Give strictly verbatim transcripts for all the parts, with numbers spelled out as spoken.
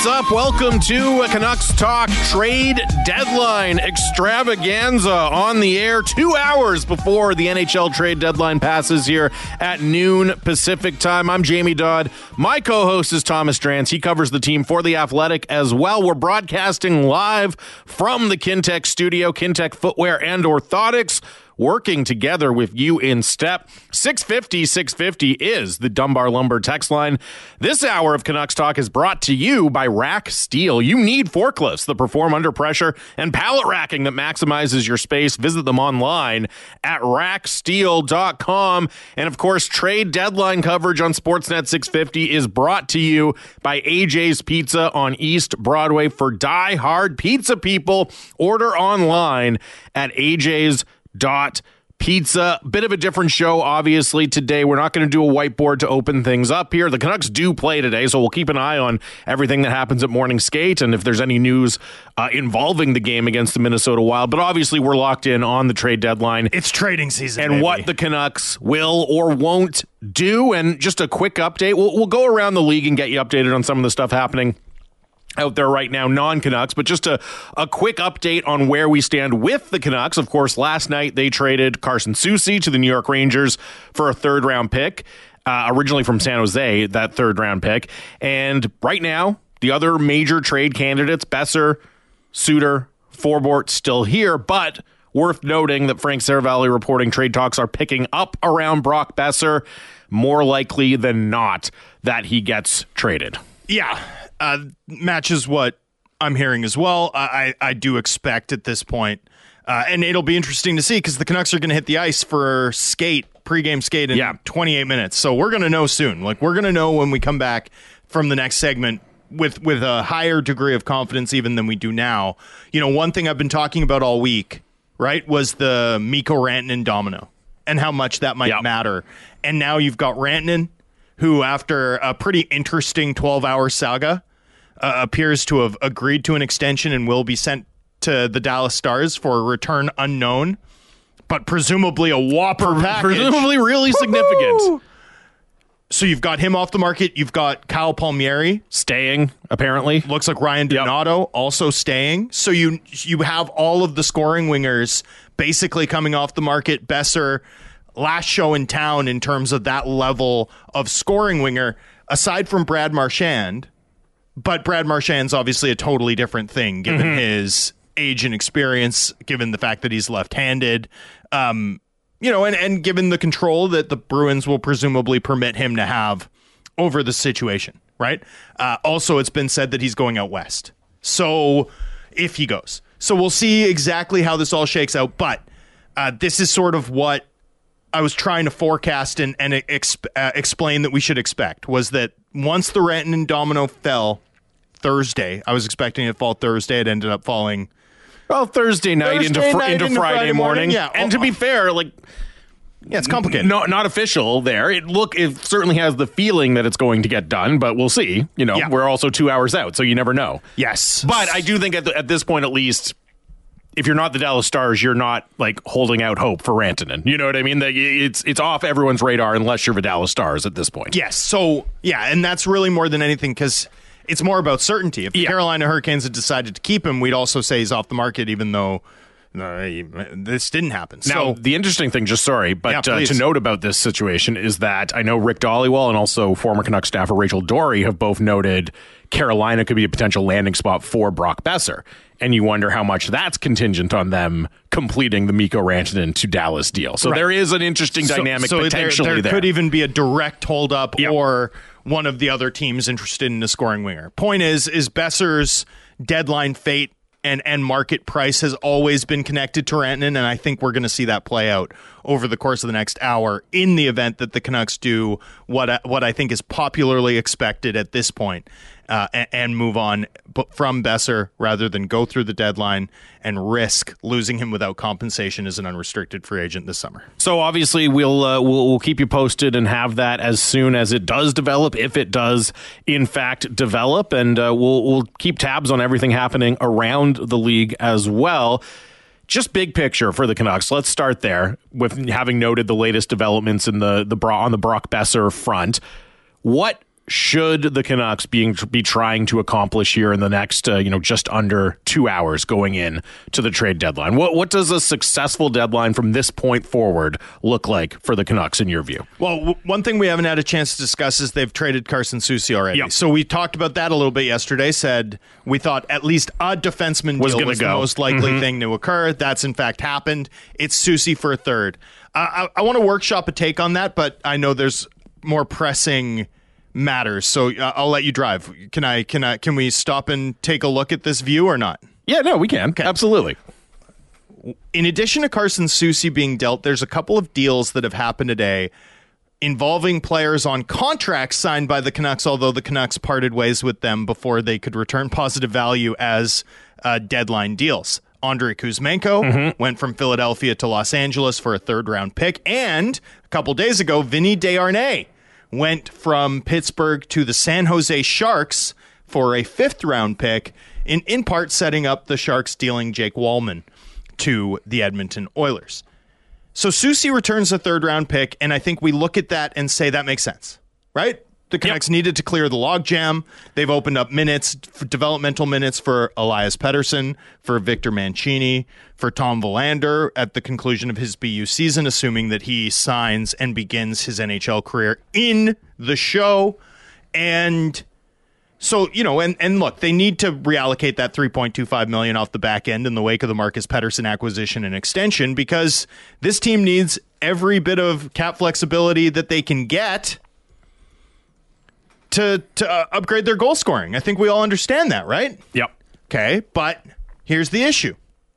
What's up? Welcome to a Canucks Talk Trade Deadline Extravaganza on the air two hours before the N H L trade deadline passes here at noon Pacific time. I'm Jamie Dodd. My co-host is Thomas Drance. He covers the team for The Athletic as well. We're broadcasting live from the Kintec studio, Kintec Footwear and Orthotics, working together with you in step. six fifty, six fifty is the Dunbar Lumber text line. This hour of Canucks Talk is brought to you by Rack Steel. You need forklifts that perform under pressure and pallet racking that maximizes your space. Visit them online at rack steel dot com. And of course, trade deadline coverage on Sportsnet six fifty is brought to you by A J's Pizza on East Broadway. For die-hard pizza people, order online at A J's dot pizza. Bit of a different show, obviously, today. We're not going to do a whiteboard to open things up here. The Canucks do play today, so we'll keep an eye on everything that happens at morning skate and if there's any news uh, involving the game against the Minnesota Wild. But obviously, we're locked in on the trade deadline. It's trading season, and baby. What the Canucks will or won't do. And just a quick update. We'll, we'll go around the league and get you updated on some of the stuff happening out there right now, non-Canucks, but just a, a quick update on where we stand with the Canucks. Of course, last night they traded Carson Soucy to the New York Rangers for a third-round pick, uh, originally from San Jose, that third-round pick. And right now, the other major trade candidates, Besser, Suter, Forbort, still here, but worth noting that Frank Seravalli reporting trade talks are picking up around Brock Besser, more likely than not that he gets traded. Yeah. Uh, matches what I'm hearing as well. I, I do expect at this point, uh, and it'll be interesting to see because the Canucks are going to hit the ice for skate, pregame skate in yeah. twenty-eight minutes. So we're going to know soon. Like we're going to know when we come back from the next segment with with a higher degree of confidence even than we do now. You know, one thing I've been talking about all week, right, was the Mikko Rantanen domino and how much that might yep. matter. And now you've got Rantanen, who after a pretty interesting twelve-hour saga, Uh, appears to have agreed to an extension and will be sent to the Dallas Stars for a return unknown, but presumably a whopper package. Presumably really Woo-hoo! significant. So you've got him off the market. You've got Kyle Palmieri. Staying, apparently. Looks like Ryan Donato yep. also staying. So you you have all of the scoring wingers basically coming off the market. Besser, last show in town in terms of that level of scoring winger, aside from Brad Marchand. But Brad Marchand's obviously a totally different thing, given mm-hmm. his age and experience, given the fact that he's left-handed, um, you know, and, and given the control that the Bruins will presumably permit him to have over the situation, right? Uh, also, it's been said that he's going out west. So, if he goes. So, we'll see exactly how this all shakes out. But uh, this is sort of what I was trying to forecast and, and exp- uh, explain that we should expect, was that once the Rantanen domino fell Thursday, I was expecting it to fall Thursday. It ended up falling well Thursday night Thursday into, fr- night into, into Friday, Friday morning. morning. Yeah. And to be fair, like, yeah, it's complicated. Not not official there. It look it certainly has the feeling that it's going to get done, but we'll see. You know, yeah. we're also two hours out, so you never know. Yes, but I do think at the, at this point, at least, if you're not the Dallas Stars, you're not like holding out hope for Rantanen. You know what I mean? That it's it's off everyone's radar unless you're the Dallas Stars at this point. Yes. So yeah, and that's really more than anything because it's more about certainty. If the yeah. Carolina Hurricanes had decided to keep him, we'd also say he's off the market, even though uh, this didn't happen. Now, so, the interesting thing, just sorry, but yeah, uh, to note about this situation is that I know Rick Dollywell and also former Canucks staffer Rachel Dory have both noted Carolina could be a potential landing spot for Brock Besser. And you wonder how much that's contingent on them completing the Mikko Rantanen to Dallas deal. So right. there is an interesting so, dynamic so potentially there. There there. could even be a direct holdup yep. or one of the other teams interested in a scoring winger. Point is, is Besser's deadline fate and, and market price has always been connected to Rantanen, and I think we're going to see that play out over the course of the next hour in the event that the Canucks do what I, what I think is popularly expected at this point, uh, and, and move on from Besser rather than go through the deadline and risk losing him without compensation as an unrestricted free agent this summer. So obviously we'll uh, we'll, we'll keep you posted and have that as soon as it does develop, if it does in fact develop, and uh, we'll we'll keep tabs on everything happening around the league as well. Just big picture for the Canucks. Let's start there with having noted the latest developments in the the on the Brock Besser front. What should the Canucks being be trying to accomplish here in the next, uh, you know, just under two hours going in to the trade deadline? What what does a successful deadline from this point forward look like for the Canucks in your view? Well, w- one thing we haven't had a chance to discuss is they've traded Carson Soucy already. Yep. So we talked about that a little bit yesterday, said we thought at least a defenseman Was deal gonna was go. the most likely Mhm. thing to occur. That's in fact happened. It's Soucy for a third. Uh, I, I want to workshop a take on that, but I know there's more pressing matters, so uh, I'll let you drive. Can I? Can I? Can we stop and take a look at this view or not? Yeah, no, we can. Absolutely. In addition to Carson Soucy being dealt, there's a couple of deals that have happened today involving players on contracts signed by the Canucks, although the Canucks parted ways with them before they could return positive value as uh, deadline deals. Andrei Kuzmenko mm-hmm. went from Philadelphia to Los Angeles for a third-round pick, and a couple days ago, Vinny Desharnais went from Pittsburgh to the San Jose Sharks for a fifth-round pick, in, in part setting up the Sharks dealing Jake Wallman to the Edmonton Oilers. So Soucy returns a third-round pick, and I think we look at that and say that makes sense, right? The Canucks yep. needed to clear the logjam. They've opened up minutes, for developmental minutes for Elias Pettersson, for Victor Mancini, for Tom Willander at the conclusion of his B U season, assuming that he signs and begins his N H L career in the show. And so, you know, and, and look, they need to reallocate that three point two five million dollars off the back end in the wake of the Marcus Pettersson acquisition and extension, because this team needs every bit of cap flexibility that they can get to to uh, upgrade their goal scoring. I think we all understand that, right? Yep. Okay, but here's the issue.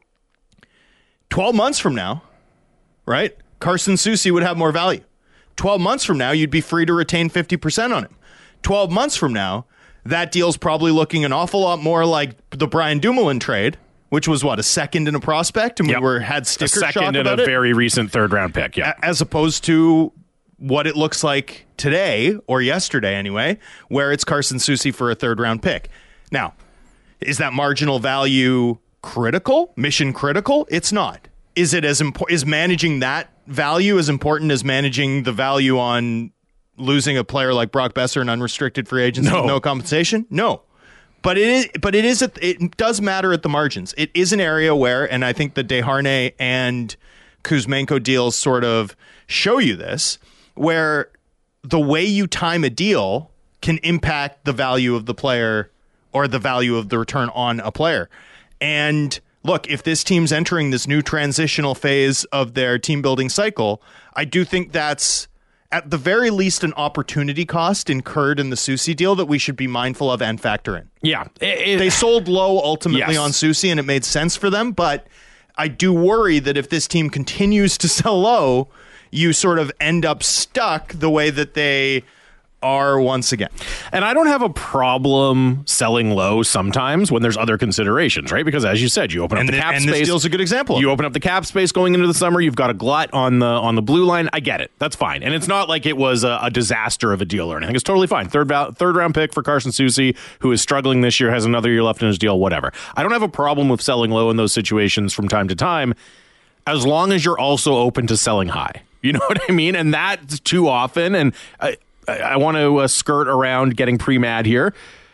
twelve months from now, right, Carson Soucy would have more value. twelve months from now, you'd be free to retain fifty percent on him. twelve months from now, that deal's probably looking an awful lot more like the Brian Dumoulin trade, which was, what, a second in a prospect? And yep. we were had sticker shock about it? A second in a it? very recent third-round pick, yeah. As opposed to what it looks like today, or yesterday anyway, where it's Carson Soucy for a third-round pick. Now, is that marginal value critical, mission critical? It's not. Is it as important? Is managing that value as important as managing the value on losing a player like Brock Besser in unrestricted free agency no. with no compensation? No. But it is. But it is. A, it does matter at the margins. It is an area where, and I think the Desharnais and Kuzmenko deals sort of show you this, where the way you time a deal can impact the value of the player or the value of the return on a player. And look, if this team's entering this new transitional phase of their team building cycle, I do think that's at the very least an opportunity cost incurred in the Soucy deal that we should be mindful of and factor in. Yeah. It, it, they sold low ultimately yes. on Soucy, and it made sense for them, but I do worry that if this team continues to sell low, you sort of end up stuck the way that they are once again. And I don't have a problem selling low sometimes when there's other considerations, right? Because as you said, you open up and the, the cap and space. And this deal's a good example. You open up the cap space going into the summer. You've got a glut on the on the blue line. I get it. That's fine. And it's not like it was a, a disaster of a deal or anything. It's totally fine. Third val- third round pick for Carson Soucy, who is struggling this year, has another year left in his deal, whatever. I don't have a problem with selling low in those situations from time to time, as long as you're also open to selling high. You know what I mean? And that's too often. And I, I want to uh, skirt around getting pre-mad here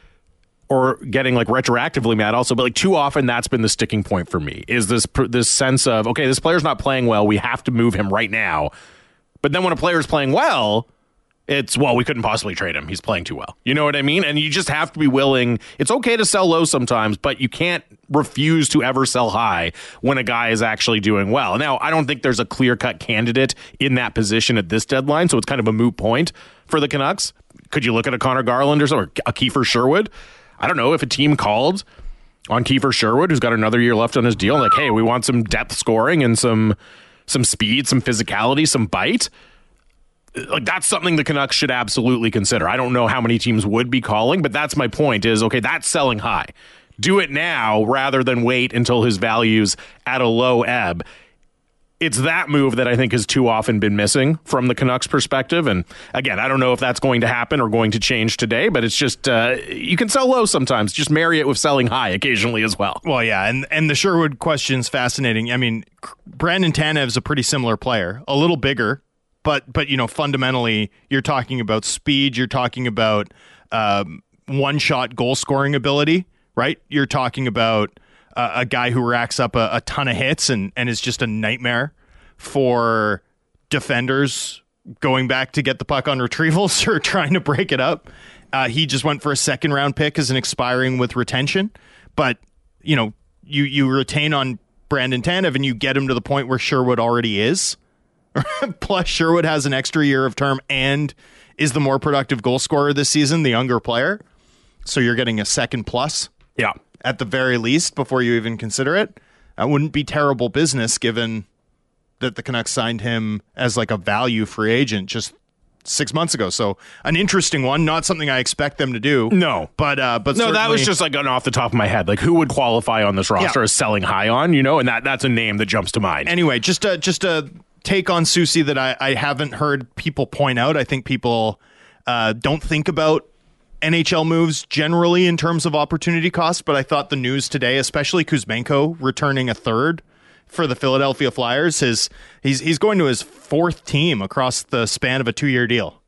or getting like retroactively mad also. But like too often that's been the sticking point for me is this this sense of, OK, this player's not playing well. We have to move him right now. But then when a player's playing well, it's, well, we couldn't possibly trade him. He's playing too well. You know what I mean? And you just have to be willing. It's okay to sell low sometimes, but you can't refuse to ever sell high when a guy is actually doing well. Now, I don't think there's a clear-cut candidate in that position at this deadline, so it's kind of a moot point for the Canucks. Could you look at a Connor Garland or, or a Kiefer Sherwood? I don't know if a team called on Kiefer Sherwood, who's got another year left on his deal, like, hey, we want some depth scoring and some some speed, some physicality, some bite. Like, that's something the Canucks should absolutely consider. I don't know how many teams would be calling, but that's my point is, okay, that's selling high. Do it now rather than wait until his value's at a low ebb. It's that move that I think has too often been missing from the Canucks perspective. And again, I don't know if that's going to happen or going to change today, but it's just, uh, you can sell low sometimes. Just marry it with selling high occasionally as well. Well, yeah, and, and the Sherwood question's fascinating. I mean, Brandon Tanev's a pretty similar player, a little bigger but but you know, fundamentally, you're talking about speed. You're talking about um, one-shot goal-scoring ability, right? You're talking about uh, a guy who racks up a, a ton of hits and and is just a nightmare for defenders going back to get the puck on retrievals or trying to break it up. Uh, he just went for a second round pick as an expiring with retention. But, you know, you, you retain on Brandon Tanev and you get him to the point where Sherwood already is. Plus, Sherwood has an extra year of term and is the more productive goal scorer this season, the younger player. So you're getting a second plus. Yeah. At the very least, before you even consider it. That wouldn't be terrible business given that the Canucks signed him as like a value free agent just six months ago. So an interesting one, not something I expect them to do. No. But uh, but no, that was just like an off the top of my head. Like who would qualify on this roster Yeah. as selling high on, you know, and that that's a name that jumps to mind. Anyway, just a, just a take on Soucy that I, I haven't heard people point out. I think people uh, don't think about N H L moves generally in terms of opportunity cost, but I thought the news today, especially Kuzmenko returning a third for the Philadelphia Flyers, his he's he's going to his fourth team across the span of a two-year deal.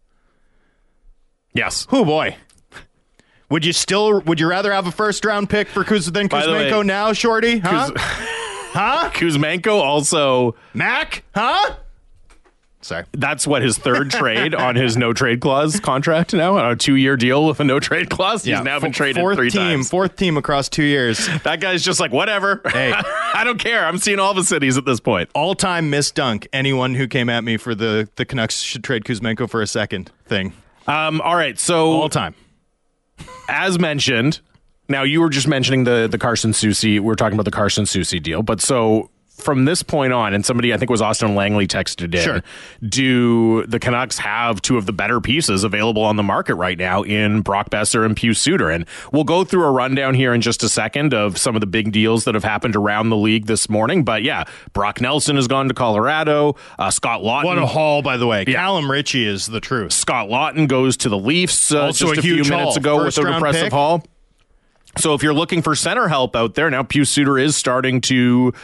Yes. Oh boy. Would you still would you rather have a first round pick for Kuz than By the way, Kuzmenko now, Shorty? Huh? Kuz- huh? Kuzmenko also, Mac? Huh? Sorry. that's what his third trade on his no trade clause contract now, on a two year deal with a no trade clause. He's now been F- traded fourth three team, times. Fourth team across two years. That guy's just like, whatever. Hey. I don't care. I'm seeing all the cities at this point. All-time missed dunk. Anyone who came at me for the, the Canucks should trade Kuzmenko for a second thing. Um, all right. So All time. as mentioned, now you were just mentioning the the Carson Soucy. We were talking about the Carson Soucy deal, but so from this point on, and somebody, I think it was Austin Langley, texted in, Sure. do the Canucks have two of the better pieces available on the market right now in Brock Besser and Pius Suter? And we'll go through a rundown here in just a second of some of the big deals that have happened around the league this morning. But yeah, Brock Nelson has gone to Colorado. Uh, Scott Lawton. What a haul, by the way. Callum Ritchie is the truth. Scott Lawton goes to the Leafs uh, Also just a a, few huge minutes haul. ago First with a round impressive pick. haul. So if you're looking for center help out there, now Pius Suter is starting to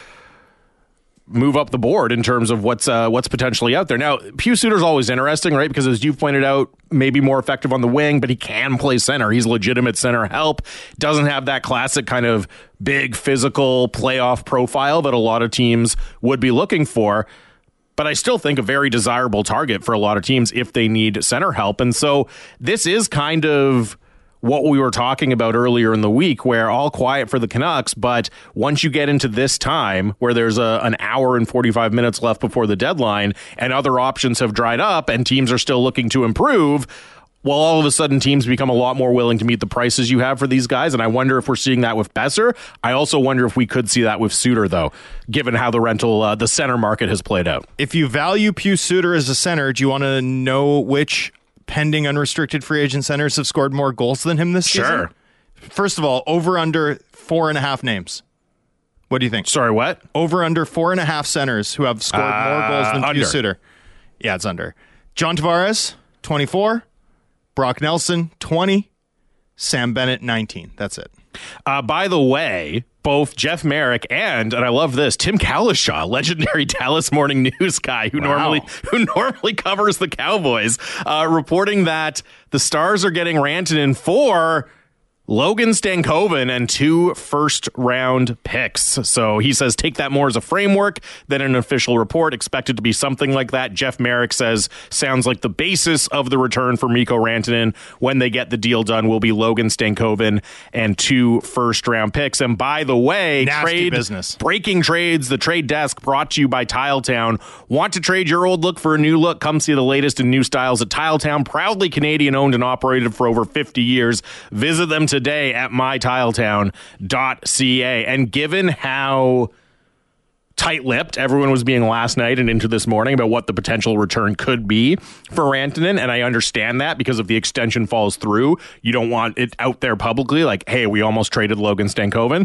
move up the board in terms of what's uh, what's potentially out there. Now, Pius Suter's always interesting, right? Because as you've pointed out, maybe more effective on the wing, but he can play center. He's legitimate center help. Doesn't have that classic kind of big physical playoff profile that a lot of teams would be looking for. But I still think a very desirable target for a lot of teams if they need center help. And so this is kind of what we were talking about earlier in the week, where all quiet for the Canucks, but once you get into this time where there's a, an hour and forty-five minutes left before the deadline and other options have dried up and teams are still looking to improve, well, all of a sudden teams become a lot more willing to meet the prices you have for these guys. And I wonder if we're seeing that with Besser. I also wonder if we could see that with Suter, though, given how the rental, uh, the center market has played out. If you value Pius Suter as a center, do you want to know which pending unrestricted free agent centers have scored more goals than him this season? Sure. First of all, over under four and a half names. What do you think? Sorry, what? Over under four and a half centers who have scored Uh, more goals than under. Pius Suter. Yeah, it's under. John Tavares, twenty-four. Brock Nelson, twenty. Sam Bennett, nineteen. That's it. Uh, by the way, both Jeff Merrick and, and I love this, Tim Kalishaw, legendary Dallas Morning News guy who Wow. normally who normally covers the Cowboys, uh, reporting that the Stars are getting Rantanen for Logan Stankoven and two first round picks. So he says take that more as a framework than an official report. Expected to be something like that. Jeff Merrick says sounds like the basis of the return for Mikko Rantanen when they get the deal done will be Logan Stankoven and two first round picks. And by the way, Nasty trade business. breaking trades, the trade desk brought to you by Tiletown. Want to trade your old look for a new look? Come see the latest in new styles at Tiletown, proudly Canadian owned and operated for over fifty years. Visit them today at my tiletown dot c a. And given how tight-lipped everyone was being last night and into this morning about what the potential return could be for Rantanen, and I understand that because if the extension falls through, you don't want it out there publicly like, hey, we almost traded Logan Stankoven.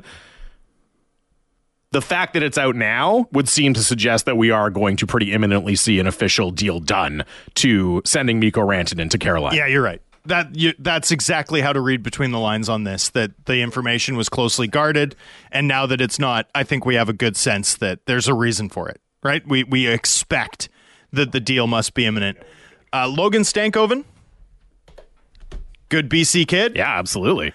The fact that it's out now would seem to suggest that we are going to pretty imminently see an official deal done to sending Mikko Rantanen to Carolina. Yeah, you're right. That you, that's exactly how to read between the lines on this, that the information was closely guarded, and now that it's not, I think we have a good sense that there's a reason for it, right? We we expect that the deal must be imminent. Uh, Logan Stankoven, good B C kid. Yeah, absolutely.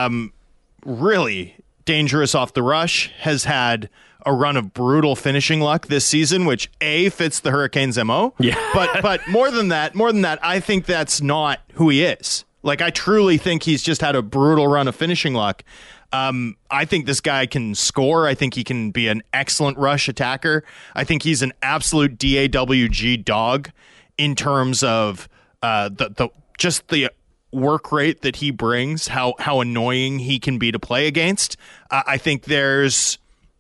Really dangerous off the rush, has had a run of brutal finishing luck this season, which A, fits the Hurricanes M O. Yeah. but but more than that, more than that, I think that's not who he is. Like, I truly think he's just had a brutal run of finishing luck. Um, I think this guy can score. I think he can be an excellent rush attacker. I think he's an absolute D A W G dog in terms of uh, the the just the work rate that he brings, how how annoying he can be to play against. Uh, I think there's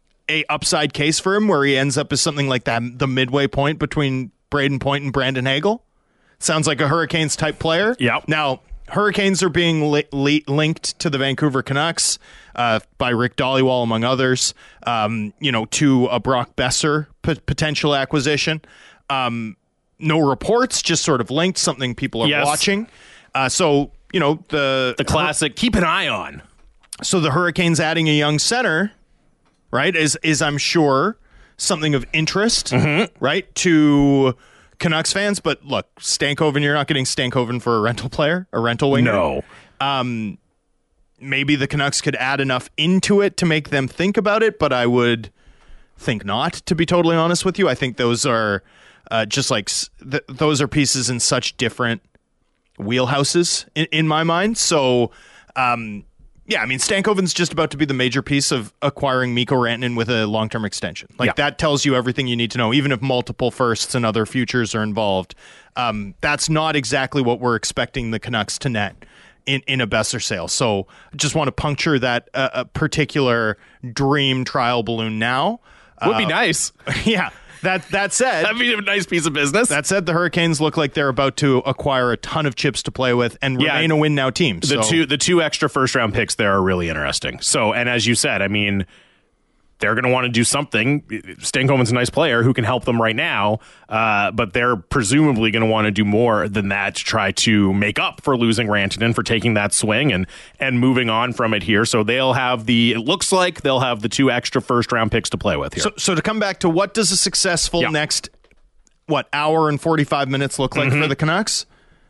a upside case for him where he ends up as something like that, the midway point between Braden Point and Brandon Hagel. Sounds like a Hurricanes type player. Yep. Now, Hurricanes are being li- li- linked to the Vancouver Canucks uh, by Rick Dollywall, among others, um, you know, to a Brock Besser p- potential acquisition. Um, no reports, just sort of linked, something people are Yes. watching. Uh, so, you know, the The classic, keep an eye on. so the Hurricanes adding a young center, right, is is I'm sure something of interest, Mm-hmm. right, to Canucks fans. But look, Stankoven, you're not getting Stankoven for a rental player, a rental winger. No. Maybe the Canucks could add enough into it to make them think about it, but I would think not, to be totally honest with you. I think those are uh, just like s- th- those are pieces in such different wheelhouses in, in my mind. So, um, yeah, I mean, Stankoven's just about to be the major piece of acquiring Mikko Rantanen with a long-term extension. Like, Yeah. that tells you everything you need to know, even if multiple firsts and other futures are involved. Um, that's not exactly what we're expecting the Canucks to net in, in a Besser sale. So just want to puncture that uh, a particular dream trial balloon now. Would be nice. Yeah. That that said, That'd be a nice piece of business. that said, the Hurricanes look like they're about to acquire a ton of chips to play with and Yeah. remain a win now team. the So two the two extra first round picks there are really interesting. So, and as you said, I mean, they're going to want to do something. Stankoven's a nice player who can help them right now, uh, but they're presumably going to want to do more than that to try to make up for losing Rantanen, for taking that swing and and moving on from it here. So they'll have the. It looks like they'll have the two extra first round picks to play with here. So, so to come back to what does a successful Yeah. next, what, hour and forty-five minutes look like Mm-hmm. for the Canucks?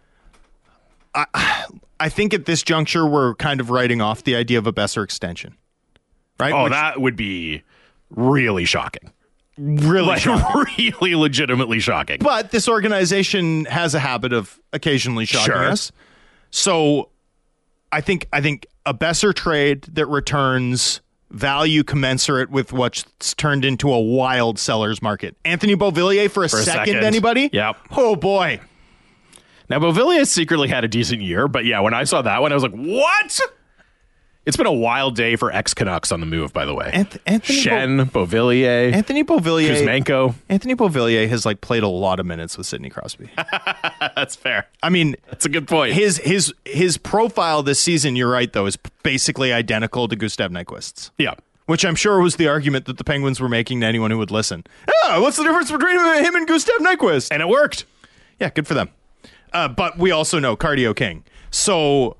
I, I think at this juncture, we're kind of writing off the idea of a Besser extension. Right? oh, Which- that would be really shocking. really Like, shocking. really legitimately shocking. But this organization has a habit of occasionally shocking Sure. us. So I think I think a Besser trade that returns value commensurate with what's turned into a wild seller's market. Anthony Beauvillier for a, For a second, second. anybody? Yep. Oh, boy. Now, Beauvillier secretly had a decent year, but yeah, when I saw that one, I was like, what? It's been a wild day for ex-Canucks on the move, by the way. Anth- Anthony Shen, Beauvillier, Anthony Beauvillier. Kuzmenko. Anthony Beauvillier has like played a lot of minutes with Sidney Crosby. That's fair. I mean, That's a good point. his his his profile this season, you're right though, is basically identical to Gustav Nyquist's. yeah. Which I'm sure was the argument that the Penguins were making to anyone who would listen. Oh, what's the difference between him and Gustav Nyquist? And it worked. Yeah, good for them. Uh, but we also know Cardio King. So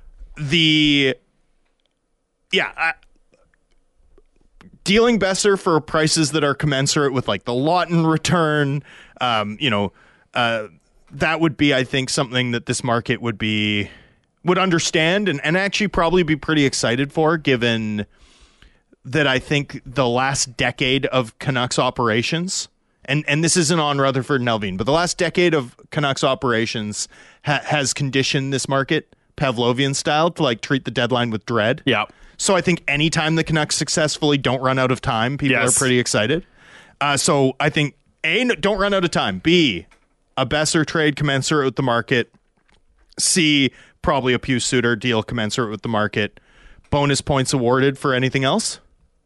the yeah, I, dealing Besser for prices that are commensurate with like the Lawton return, um, you know, uh, that would be, I think, something that this market would be would understand and, and actually probably be pretty excited for, given that I think the last decade of Canucks operations, and, and this isn't on Rutherford and Elvin, but the last decade of Canucks operations ha- has conditioned this market Pavlovian style to like treat the deadline with dread. Yeah. So I think anytime the Canucks successfully don't run out of time, people Yes. are pretty excited. Uh, so I think A, n- don't run out of time. B, a Besser trade commensurate with the market. C, probably a Pew Suter deal commensurate with the market. Bonus points awarded for anything else.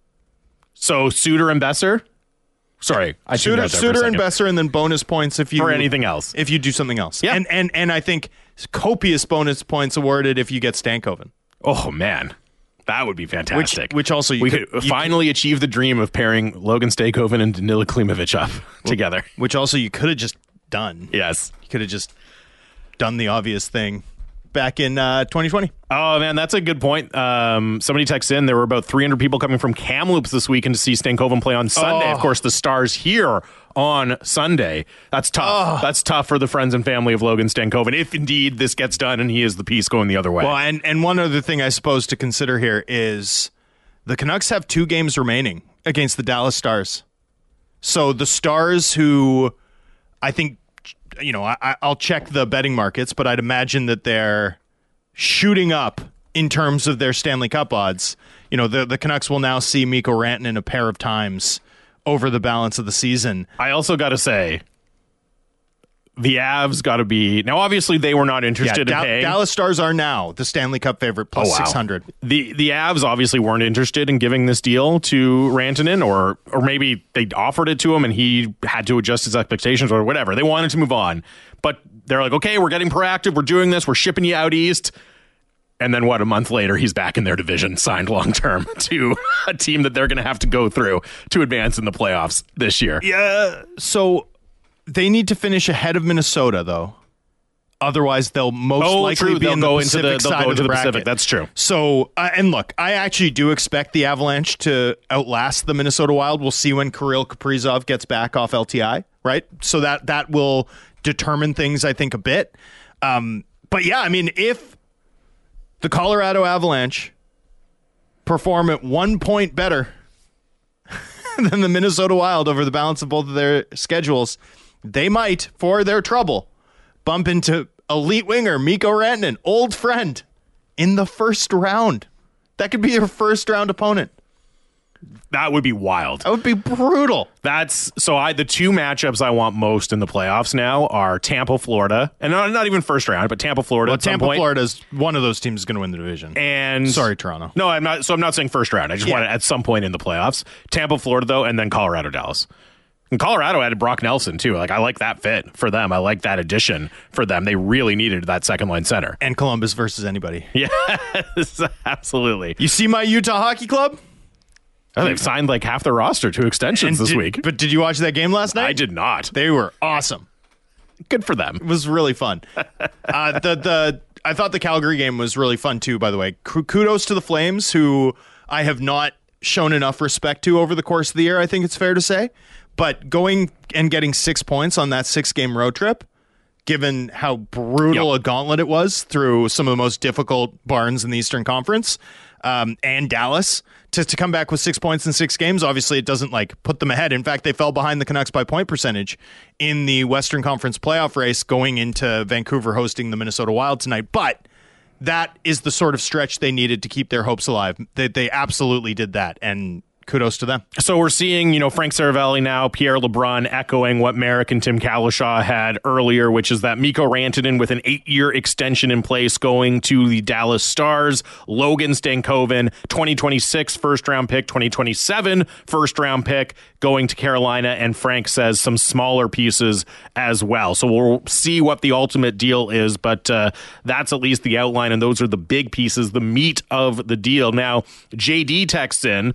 So Suter and Besser? Sorry. I tuned Suter, out there for a Suter and second. Besser, and then bonus points if you Or anything else. if you do something else. Yeah. And and and I think copious bonus points awarded if you get Stankoven. Oh, man. That would be fantastic. which also you we could- could, you finally achieve the dream of pairing Logan Stankoven and Danila Klimovich up together. Which also you could have just done. Yes. You could have just done the obvious thing. back in uh, twenty twenty. Oh, man, that's a good point. Um, somebody texts in, there were about three hundred people coming from Kamloops this weekend to see Stankoven play on Sunday. Oh. Of course, the Stars here on Sunday. That's tough. Oh. That's tough for the friends and family of Logan Stankoven, if indeed this gets done and he is the piece going the other way. Well, and, and one other thing I suppose to consider here is the Canucks have two games remaining against the Dallas Stars. So the Stars, who I think, you know, I, I'll check the betting markets, but I'd imagine that they're shooting up in terms of their Stanley Cup odds. You know, the, the Canucks will now see Mikko Rantanen a pair of times over the balance of the season. I also got to say, the Avs got to be... Now, obviously, they were not interested yeah, in da- paying. Wow. Dallas Stars are now the Stanley Cup favorite plus Oh, wow. six hundred. The the Avs obviously weren't interested in giving this deal to Rantanen, or or maybe they offered it to him and he had to adjust his expectations or whatever. They wanted to move on. But they're like, okay, we're getting proactive. We're doing this. We're shipping you out east. And then what, a month later, he's back in their division, signed long-term to a team that they're going to have to go through to advance in the playoffs this year. Yeah, so they need to finish ahead of Minnesota, though. Otherwise, they'll most Oh, likely true. be They'll in the go into Pacific the- they'll side go of the into the bracket. Pacific. That's true. So, uh, and look, I actually do expect the Avalanche to outlast the Minnesota Wild. We'll see when Kirill Kaprizov gets back off L T I, right? So that that will determine things, I think, a bit. Um, but yeah, I mean, if the Colorado Avalanche perform at one point better than the Minnesota Wild over the balance of both of their schedules, they might, for their trouble, bump into elite winger Mikko Rantanen, old friend, in the first round. That could be your first round opponent. That would be wild. That would be brutal. That's so I the two matchups I want most in the playoffs now are Tampa, Florida, and not, not even first round, but Tampa, Florida. Well, at some Tampa, point. Florida is one of those teams is going to win the division. And Sorry, Toronto. No, I'm not. So I'm not saying first round. I just Yeah. want it at some point in the playoffs. Tampa, Florida, though, and then Colorado, Dallas. And Colorado added Brock Nelson too. Like I like that fit for them. I like that addition for them. They really needed that second line center. And Columbus versus anybody. Yes, absolutely. You see my Utah Hockey Club? Oh, they've signed like half their roster to extensions this did, week. But did you watch that game last night? I did not. They were awesome. Good for them. It was really fun. uh, the the I thought the Calgary game was really fun too. By the way, kudos to the Flames, who I have not shown enough respect to over the course of the year. I think it's fair to say, but going and getting six points on that six game road trip, given how brutal Yep. a gauntlet it was through some of the most difficult barns in the Eastern Conference, um, and Dallas. To, to come back with six points in six games, obviously it doesn't like put them ahead. In fact, they fell behind the Canucks by point percentage in the Western Conference playoff race going into Vancouver hosting the Minnesota Wild tonight. But that is the sort of stretch they needed to keep their hopes alive. They, they absolutely did that, and kudos to them. So we're seeing, you know, Frank Saravelli now, Pierre LeBrun echoing what Merrick and Tim Kalishaw had earlier, which is that Mikko Rantanen with an eight-year extension in place going to the Dallas Stars, Logan Stankoven, twenty twenty-six first-round pick, twenty twenty-seven first-round pick going to Carolina, and Frank says some smaller pieces as well. So we'll see what the ultimate deal is, but uh, that's at least the outline, and those are the big pieces, the meat of the deal. Now, J D texts in,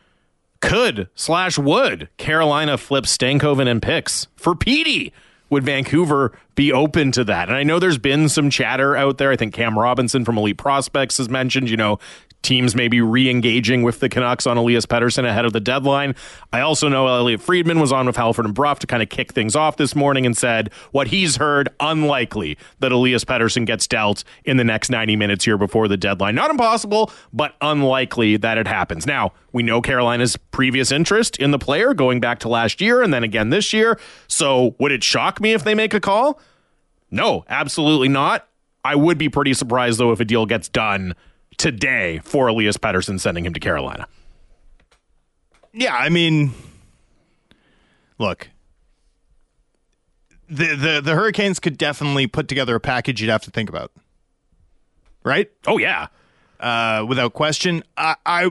could slash would Carolina flip Stankoven and picks for Petey? Would Vancouver be open to that? And I know there's been some chatter out there. I think Cam Robinson from Elite Prospects has mentioned, you know, teams may be re-engaging with the Canucks on Elias Pettersson ahead of the deadline. I also know Elliot Friedman was on with Halford and Bruff to kind of kick things off this morning and said what he's heard, unlikely that Elias Pettersson gets dealt in the next ninety minutes here before the deadline. Not impossible, but unlikely that it happens. Now, we know Carolina's previous interest in the player going back to last year and then again this year. So would it shock me if they make a call? No, absolutely not. I would be pretty surprised, though, if a deal gets done today for Elias Pettersson, sending him to Carolina. Yeah, I mean, look, the, the the Hurricanes could definitely put together a package you'd have to think about, right? Oh, yeah. Uh, without question. I, I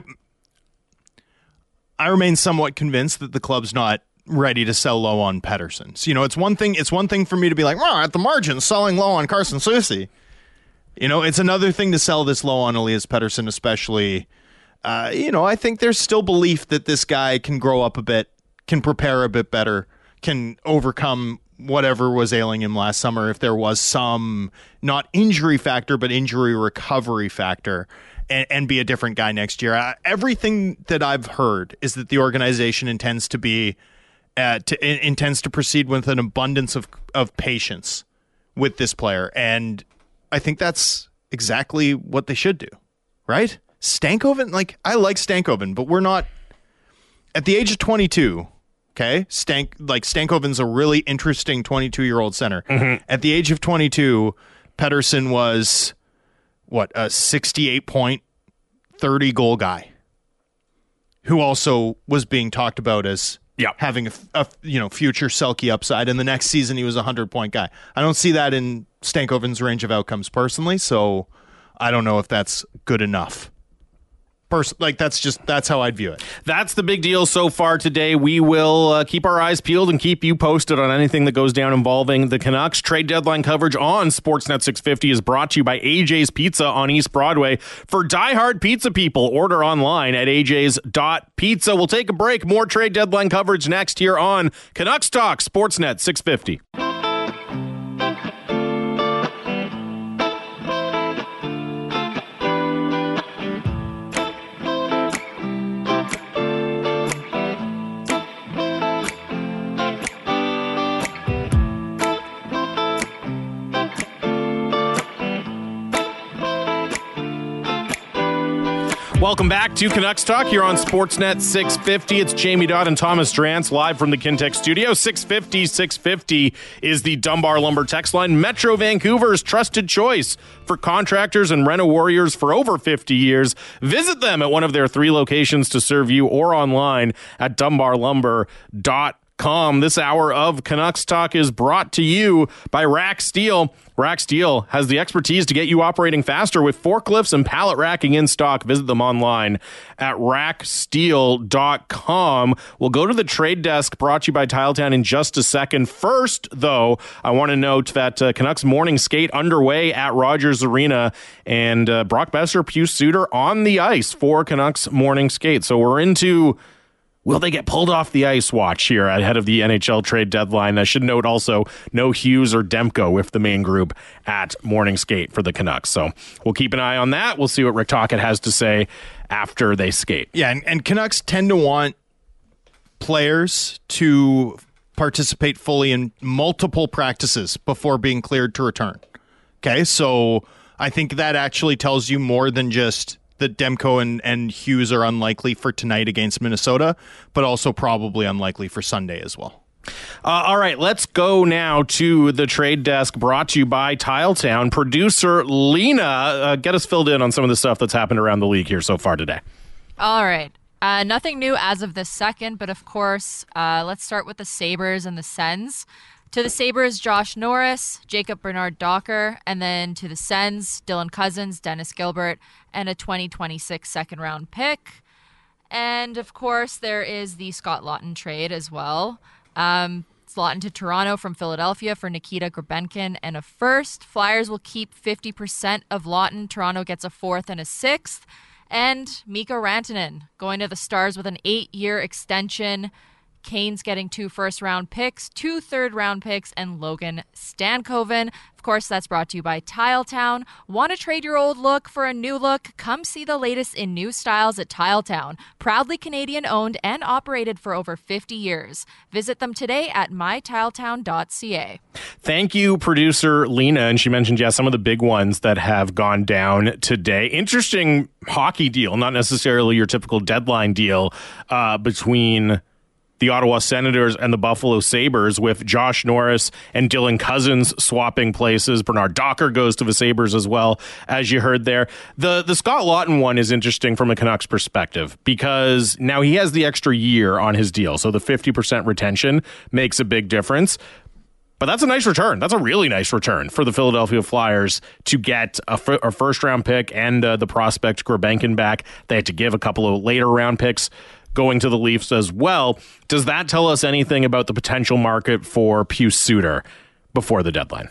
I remain somewhat convinced that the club's not ready to sell low on Pettersson. So, you know, it's one thing. It's one thing for me to be like, well, at the margin, selling low on Carson Soucy. You know, it's another thing to sell this low on Elias Pettersson, especially. Uh, you know, I think there's still belief that this guy can grow up a bit, can prepare a bit better, can overcome whatever was ailing him last summer, if there was some, not injury factor, but injury recovery factor, and, and be a different guy next year. Uh, everything that I've heard is that the organization intends to be, uh, to, in, intends to proceed with an abundance of, of patience with this player. And I think that's exactly what they should do, right? Stankoven, like, I like Stankoven, but we're not, at the age of twenty-two, okay, Stank, like, Stankoven's a really interesting twenty-two-year-old center. Mm-hmm. At the age of twenty-two, Pettersson was, what, a sixty-eight point, thirty goal guy who also was being talked about as yep. having a, a you know future Selke upside, and the next season he was a hundred point guy. I don't see that in Stankoven's range of outcomes personally, so I don't know if that's good enough. Pers- like that's just that's how I'd view it. That's the big deal so far today. We will uh, keep our eyes peeled and keep you posted on anything that goes down involving the Canucks. Trade deadline coverage on Sportsnet six fifty is brought to you by A J's Pizza on East Broadway. For diehard pizza people, order online at a j's dot pizza. We'll take a break. More trade deadline coverage next here on Canucks Talk, Sportsnet six fifty. Welcome back to Canucks Talk here on Sportsnet six fifty. It's Jamie Dodd and Thomas Drance live from the Kintec studio. six fifty, six fifty is the Dunbar Lumber text line. Metro Vancouver's trusted choice for contractors and reno warriors for over fifty years. Visit them at one of their three locations to serve you or online at dunbar lumber dot com. This hour of Canucks Talk is brought to you by Rack Steel. Rack Steel has the expertise to get you operating faster with forklifts and pallet racking in stock. Visit them online at rack steel dot com. We'll go to the trade desk brought to you by Tiletown in just a second. First, though, I want to note that uh, Canucks morning skate underway at Rogers Arena, and uh, Brock Boeser, Pius Suter on the ice for Canucks morning skate. So we're into... will they get pulled off the ice watch here ahead of the N H L trade deadline? I should note also no Hughes or Demko with the main group at morning skate for the Canucks. So we'll keep an eye on that. We'll see what Rick Tocchet has to say after they skate. Yeah, and, and Canucks tend to want players to participate fully in multiple practices before being cleared to return. Okay, so I think that actually tells you more than just that Demko and, and Hughes are unlikely for tonight against Minnesota, but also probably unlikely for Sunday as well. Uh, all right, let's go now to the trade desk brought to you by Tiletown. Producer Lena, uh, get us filled in on some of the stuff that's happened around the league here so far today. All right. Uh, nothing new as of this second, but of course, uh, let's start with the Sabres and the Sens. To the Sabres, Josh Norris, Jacob Bernard-Docker, and then to the Sens, Dylan Cousins, Dennis Gilbert, and a twenty twenty-six second-round pick. And, of course, there is the Scott Laughton trade as well. Um, it's Laughton to Toronto from Philadelphia for Nikita Grabenkin and a first. Flyers will keep fifty percent of Laughton. Toronto gets a fourth and a sixth. And Mikko Rantanen going to the Stars with an eight-year extension. Canes getting two first-round picks, two third-round picks, and Logan Stankoven. Of course, that's brought to you by Tiletown. Want to trade your old look for a new look? Come see the latest in new styles at Tiletown. Proudly Canadian-owned and operated for over fifty years. Visit them today at my tiletown dot c a. Thank you, producer Lena. And she mentioned, yeah, some of the big ones that have gone down today. Interesting hockey deal, not necessarily your typical deadline deal uh, between the Ottawa Senators and the Buffalo Sabres, with Josh Norris and Dylan Cousins swapping places. Bernard-Docker goes to the Sabres as well, as you heard there. The the Scott Laughton one is interesting from a Canucks perspective because now he has the extra year on his deal, so the fifty percent retention makes a big difference. But that's a nice return. That's a really nice return for the Philadelphia Flyers to get a, f- a first-round pick and uh, the prospect Grabenkin back. They had to give a couple of later-round picks going to the Leafs as well. Does that tell us anything about the potential market for Pius Suter before the deadline?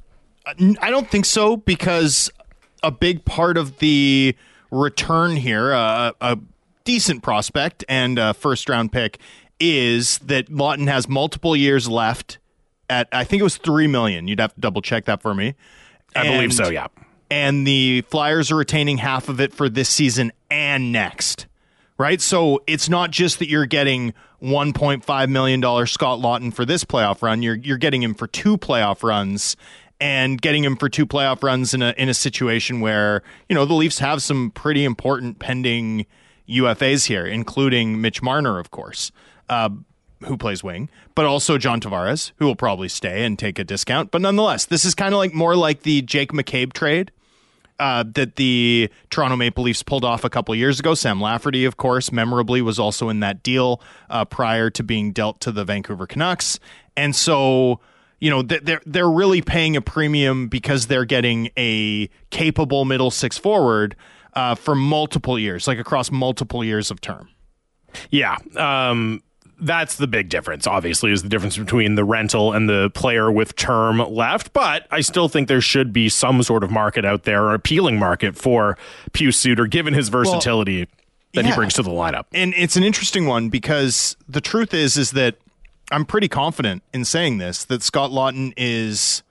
I don't think so, because a big part of the return here, uh, a decent prospect and a first-round pick, is that Laughton has multiple years left at I think it was three million. You'd have to double check that for me. I And- believe so, yeah. And the Flyers are retaining half of it for this season and next, right? So it's not just that you're getting one point five million dollars Scott Lawton for this playoff run. You're you're getting him for two playoff runs, and getting him for two playoff runs in a in a situation where, you know, the Leafs have some pretty important pending U F As here, including Mitch Marner, of course, uh, who plays wing, but also John Tavares, who will probably stay and take a discount. But nonetheless, this is kind of like more like the Jake McCabe trade Uh, that the Toronto Maple Leafs pulled off a couple years ago. Sam Lafferty, of course, memorably was also in that deal uh, prior to being dealt to the Vancouver Canucks. And so, you know, they're they're really paying a premium because they're getting a capable middle six forward uh, for multiple years, like across multiple years of term. Yeah. Um, that's the big difference, obviously, is the difference between the rental and the player with term left. But I still think there should be some sort of market out there, or appealing market for Pius Suter, given his versatility well, that yeah. he brings to the lineup. And it's an interesting one because the truth is, is that I'm pretty confident in saying this, that Scott Lawton is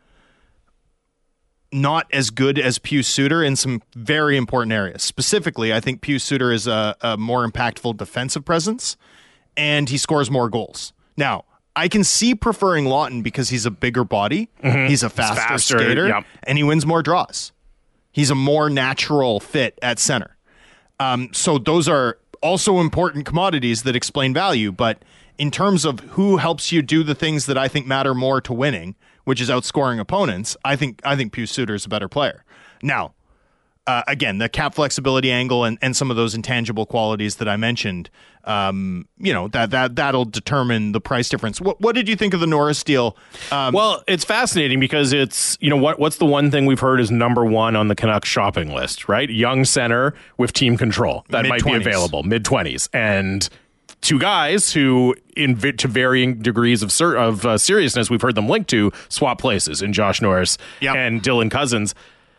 not as good as Pius Suter in some very important areas. Specifically, I think Pius Suter is a, a more impactful defensive presence, and he scores more goals. Now, I can see preferring Lawton because he's a bigger body, mm-hmm. he's a faster, faster skater, yep. and he wins more draws. He's a more natural fit at center. Um, so those are also important commodities that explain value, but in terms of who helps you do the things that I think matter more to winning, which is outscoring opponents, I think I think Pius Suter is a better player. Now, uh, again, the cap flexibility angle and, and some of those intangible qualities that I mentioned, um, you know, that that that'll determine the price difference. What what did you think of the Norris deal? Um, well, it's fascinating because it's, you know, what what's the one thing we've heard is number one on the Canucks shopping list, right? Young center with team control that might be available, mid twenties, and two guys who, in to varying degrees of ser- of uh, seriousness, we've heard them linked to swap places in Josh Norris yep. and Dylan Cousins.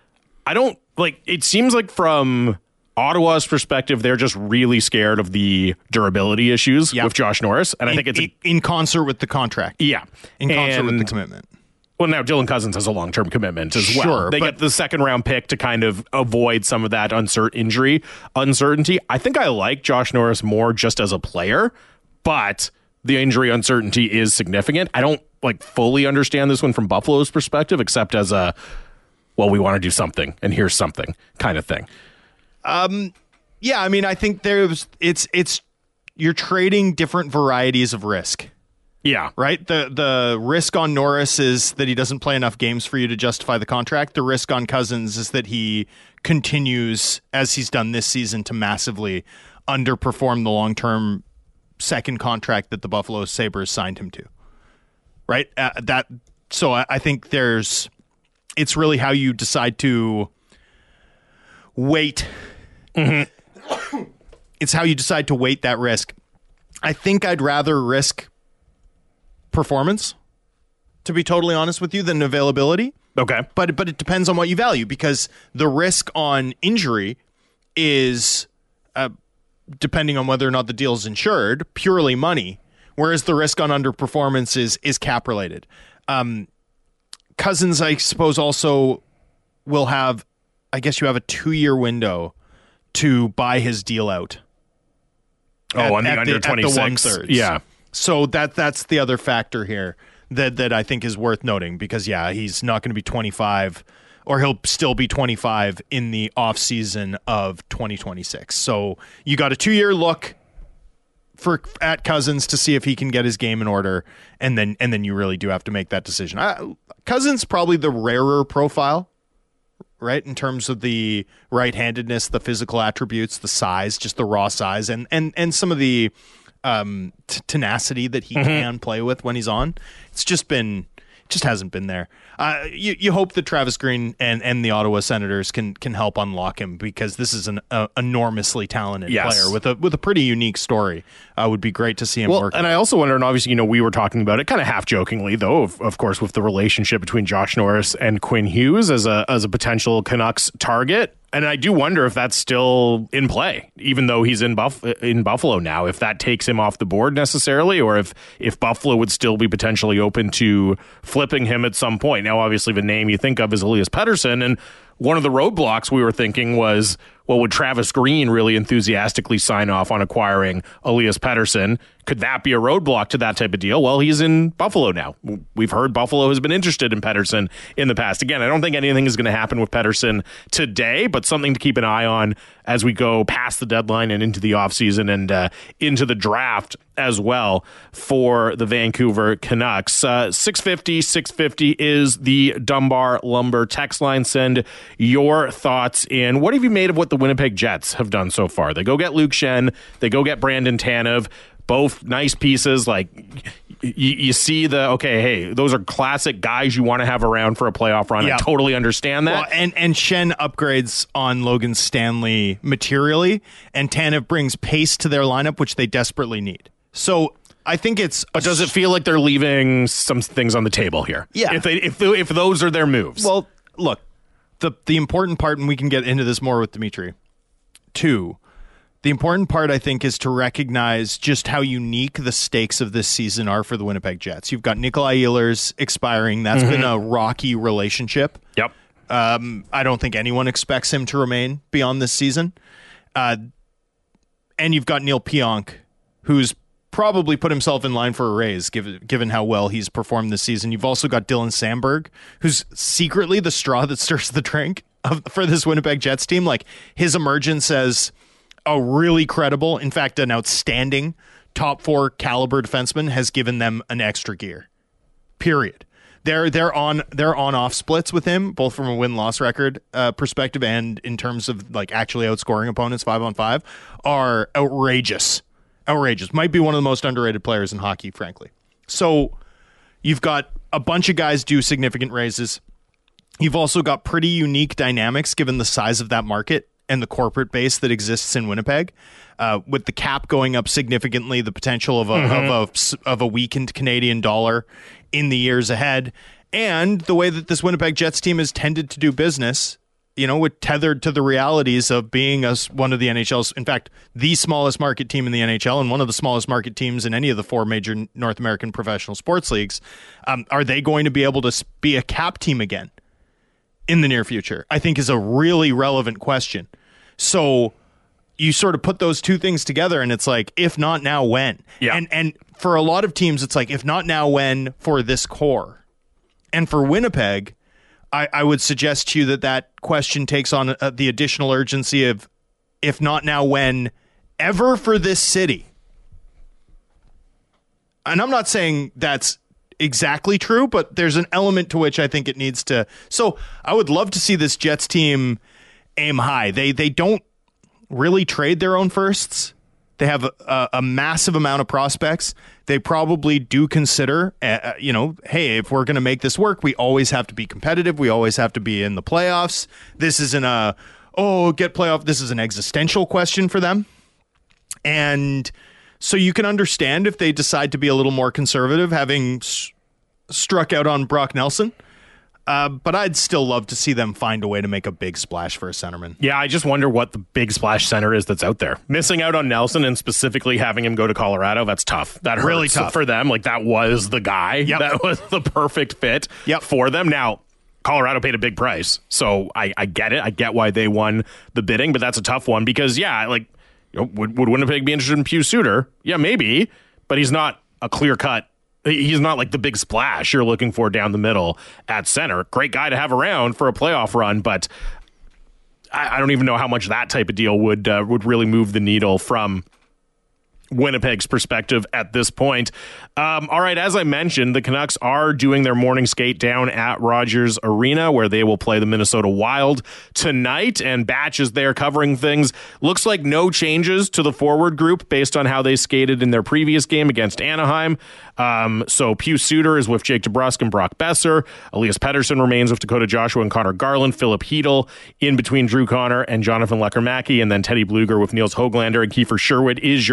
I don't like. It seems like from Ottawa's perspective, they're just really scared of the durability issues yep. with Josh Norris, and in, I think it's in, in concert with the contract. Yeah, in concert and, with the commitment. Well, now Dylan Cousins has a long-term commitment as well. Sure, they get the second-round pick to kind of avoid some of that uncert- injury uncertainty. I think I like Josh Norris more just as a player, but the injury uncertainty is significant. I don't like fully understand this one from Buffalo's perspective, except as a, well, we want to do something, and here's something kind of thing. Um, yeah, I mean, I think there's it's it's you're trading different varieties of risk. Yeah. Right? The the risk on Norris is that he doesn't play enough games for you to justify the contract. The risk on Cousins is that he continues, as he's done this season, to massively underperform the long-term second contract that the Buffalo Sabres signed him to. Right? Uh, that so I, I think there's it's really how you decide to weight. Mm-hmm. It's how you decide to weight that risk. I think I'd rather risk performance, to be totally honest with you, than availability. Okay. But but it depends on what you value, because the risk on injury is, uh, depending on whether or not the deal is insured, purely money, whereas the risk on underperformance is, is cap related. Um, Cousins, I suppose, also will have, I guess you have a two-year window to buy his deal out. Oh, at, on the under twenty-six. one-thirds. Yeah. So that that's the other factor here that, that I think is worth noting, because, yeah, he's not going to be twenty-five, or he'll still be twenty-five in the offseason of twenty twenty-six. So you got a two-year look for at Cousins to see if he can get his game in order, and then and then you really do have to make that decision. I, Cousins probably the rarer profile, right, in terms of the right-handedness, the physical attributes, the size, just the raw size, and and and some of the um, t- tenacity that he mm-hmm. can play with when he's on. It's just been, just hasn't been there. Uh, you you hope that Travis Green and, and the Ottawa Senators can can help unlock him, because this is an uh, enormously talented yes. player with a with a pretty unique story. uh, would be great to see him well, work. And I also wonder, and obviously, you know, we were talking about it kind of half jokingly, though, of, of course, with the relationship between Josh Norris and Quinn Hughes as a as a potential Canucks target. And I do wonder if that's still in play, even though he's in Buff- in Buffalo now, if that takes him off the board necessarily, or if, if Buffalo would still be potentially open to flipping him at some point. Now, obviously, the name you think of is Elias Pettersson, and one of the roadblocks we were thinking was, well, would Travis Green really enthusiastically sign off on acquiring Elias Pettersson? Could that be a roadblock to that type of deal? Well, he's in Buffalo now. We've heard Buffalo has been interested in Pettersson in the past. Again, I don't think anything is going to happen with Pettersson today, but something to keep an eye on as we go past the deadline and into the offseason and uh, into the draft as well for the Vancouver Canucks. Uh, six fifty, six fifty is the Dunbar Lumber text line. Send your thoughts in. What have you made of what the Winnipeg Jets have done so far? They go get Luke Schenn. They go get Brandon Tanev. Both nice pieces. Like you, you see the, okay, hey, those are classic guys you want to have around for a playoff run. Yeah. I totally understand that. Well, and, and Schenn upgrades on Logan Stanley materially, and Tanev brings pace to their lineup, which they desperately need. So I think it's... But does it feel like they're leaving some things on the table here? Yeah. If they if if those are their moves. Well, look, the the important part, and we can get into this more with Dimitri, two, the important part, I think, is to recognize just how unique the stakes of this season are for the Winnipeg Jets. You've got Nikolai Ehlers expiring. That's mm-hmm. been a rocky relationship. Yep. Um, I don't think anyone expects him to remain beyond this season. Uh, and you've got Neil Pionk, who's probably put himself in line for a raise, given, given how well he's performed this season. You've also got Dylan Samberg, who's secretly the straw that stirs the drink of, for this Winnipeg Jets team. Like, his emergence as a really credible, in fact, an outstanding top four caliber defenseman has given them an extra gear. Period. They're they're on they're on off splits with him, both from a win loss record uh, perspective and in terms of like actually outscoring opponents five on five, are outrageous. Outrageous. Might be one of the most underrated players in hockey, frankly. So you've got a bunch of guys do significant raises. You've also got pretty unique dynamics given the size of that market and the corporate base that exists in Winnipeg, uh, with the cap going up significantly, the potential of a, mm-hmm. of a of a weakened Canadian dollar in the years ahead, and the way that this Winnipeg Jets team has tended to do business, you know, with tethered to the realities of being a, one of the N H L's, in fact, the smallest market team in the N H L and one of the smallest market teams in any of the four major North American professional sports leagues. Um, are they going to be able to be a cap team again in the near future? I think is a really relevant question. So you sort of put those two things together and it's like, if not now, when? Yeah. And and for a lot of teams, it's like, if not now, when for this core? And for Winnipeg, I, I would suggest to you that that question takes on uh, the additional urgency of, if not now, when, ever for this city. And I'm not saying that's exactly true, but there's an element to which I think it needs to. So I would love to see this Jets team aim high. They they don't really trade their own firsts. They have a, a massive amount of prospects. They probably do consider, uh, you know, hey, if we're going to make this work, we always have to be competitive. We always have to be in the playoffs. This isn't a, oh, get playoff. This is an existential question for them. And so you can understand if they decide to be a little more conservative, having s- struck out on Brock Nelson. Uh, but I'd still love to see them find a way to make a big splash for a centerman. Yeah, I just wonder what the big splash center is that's out there. Missing out on Nelson and specifically having him go to Colorado, that's tough. That hurts really tough for them. Like, that was the guy. Yep. That was the perfect fit yep. for them. Now, Colorado paid a big price, so I, I get it. I get why they won the bidding, but that's a tough one because, yeah, like, you know, would, would Winnipeg be interested in Pius Suter? Yeah, maybe, but he's not a clear-cut. He's not like the big splash you're looking for down the middle at center. Great guy to have around for a playoff run, but I, I don't even know how much that type of deal would uh, would really move the needle from Winnipeg's perspective at this point. Um, all right, as I mentioned, the Canucks are doing their morning skate down at Rogers Arena, where they will play the Minnesota Wild tonight, and Batch is there covering things. Looks like no changes to the forward group based on how they skated in their previous game against Anaheim. Um, so Pius Suter is with Jake DeBrusk and Brock Besser. Elias Pettersson remains with Dakota Joshua and Connor Garland. Philip Hedl in between Drew Connor and Jonathan Lecker-Mackey, and then Teddy Bluger with Niels Hoglander and Kiefer Sherwood is your fourth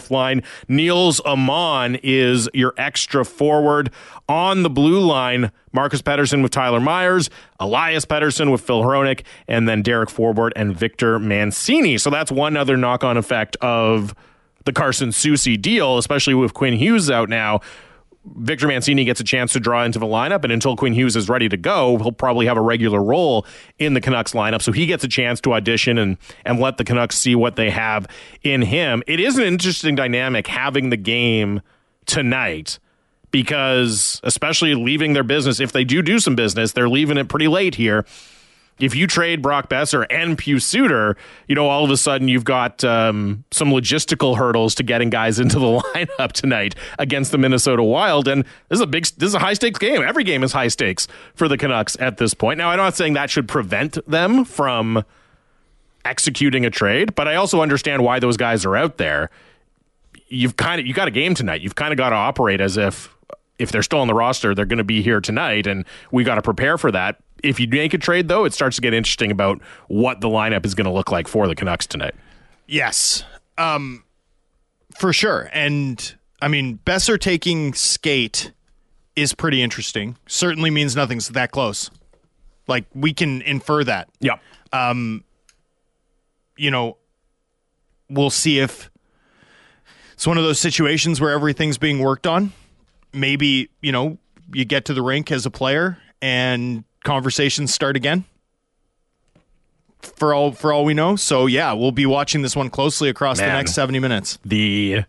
fourth line. Niels Amon is your extra forward. On the blue line, Marcus Pettersson with Tyler Myers, Elias Pettersson with Phil Hronik, and then Derek Forbort and Victor Mancini. So that's one other knock-on effect of the Carson Soucy deal, especially with Quinn Hughes out now. Victor Mancini gets a chance to draw into the lineup, and until Quinn Hughes is ready to go, he'll probably have a regular role in the Canucks lineup, so he gets a chance to audition and, and let the Canucks see what they have in him. It is an interesting dynamic having the game tonight, because especially leaving their business, if they do do some business, they're leaving it pretty late here. If you trade Brock Boeser and Pius Suter, you know, all of a sudden you've got um, some logistical hurdles to getting guys into the lineup tonight against the Minnesota Wild. And this is a big, this is a high stakes game. Every game is high stakes for the Canucks at this point. Now, I'm not saying that should prevent them from executing a trade, but I also understand why those guys are out there. You've kind of, you got a game tonight. You've kind of got to operate as if, if they're still on the roster, they're going to be here tonight, and we got to prepare for that. If you make a trade, though, it starts to get interesting about what the lineup is going to look like for the Canucks tonight. Yes, um, for sure. And, I mean, Boeser taking skate is pretty interesting. Certainly means nothing's that close. Like, we can infer that. Yeah. Um, you know, we'll see if it's one of those situations where everything's being worked on. Maybe, you know, you get to the rink as a player and conversations start again, for all for all we know. So yeah, we'll be watching this one closely across Man, the next seventy minutes. The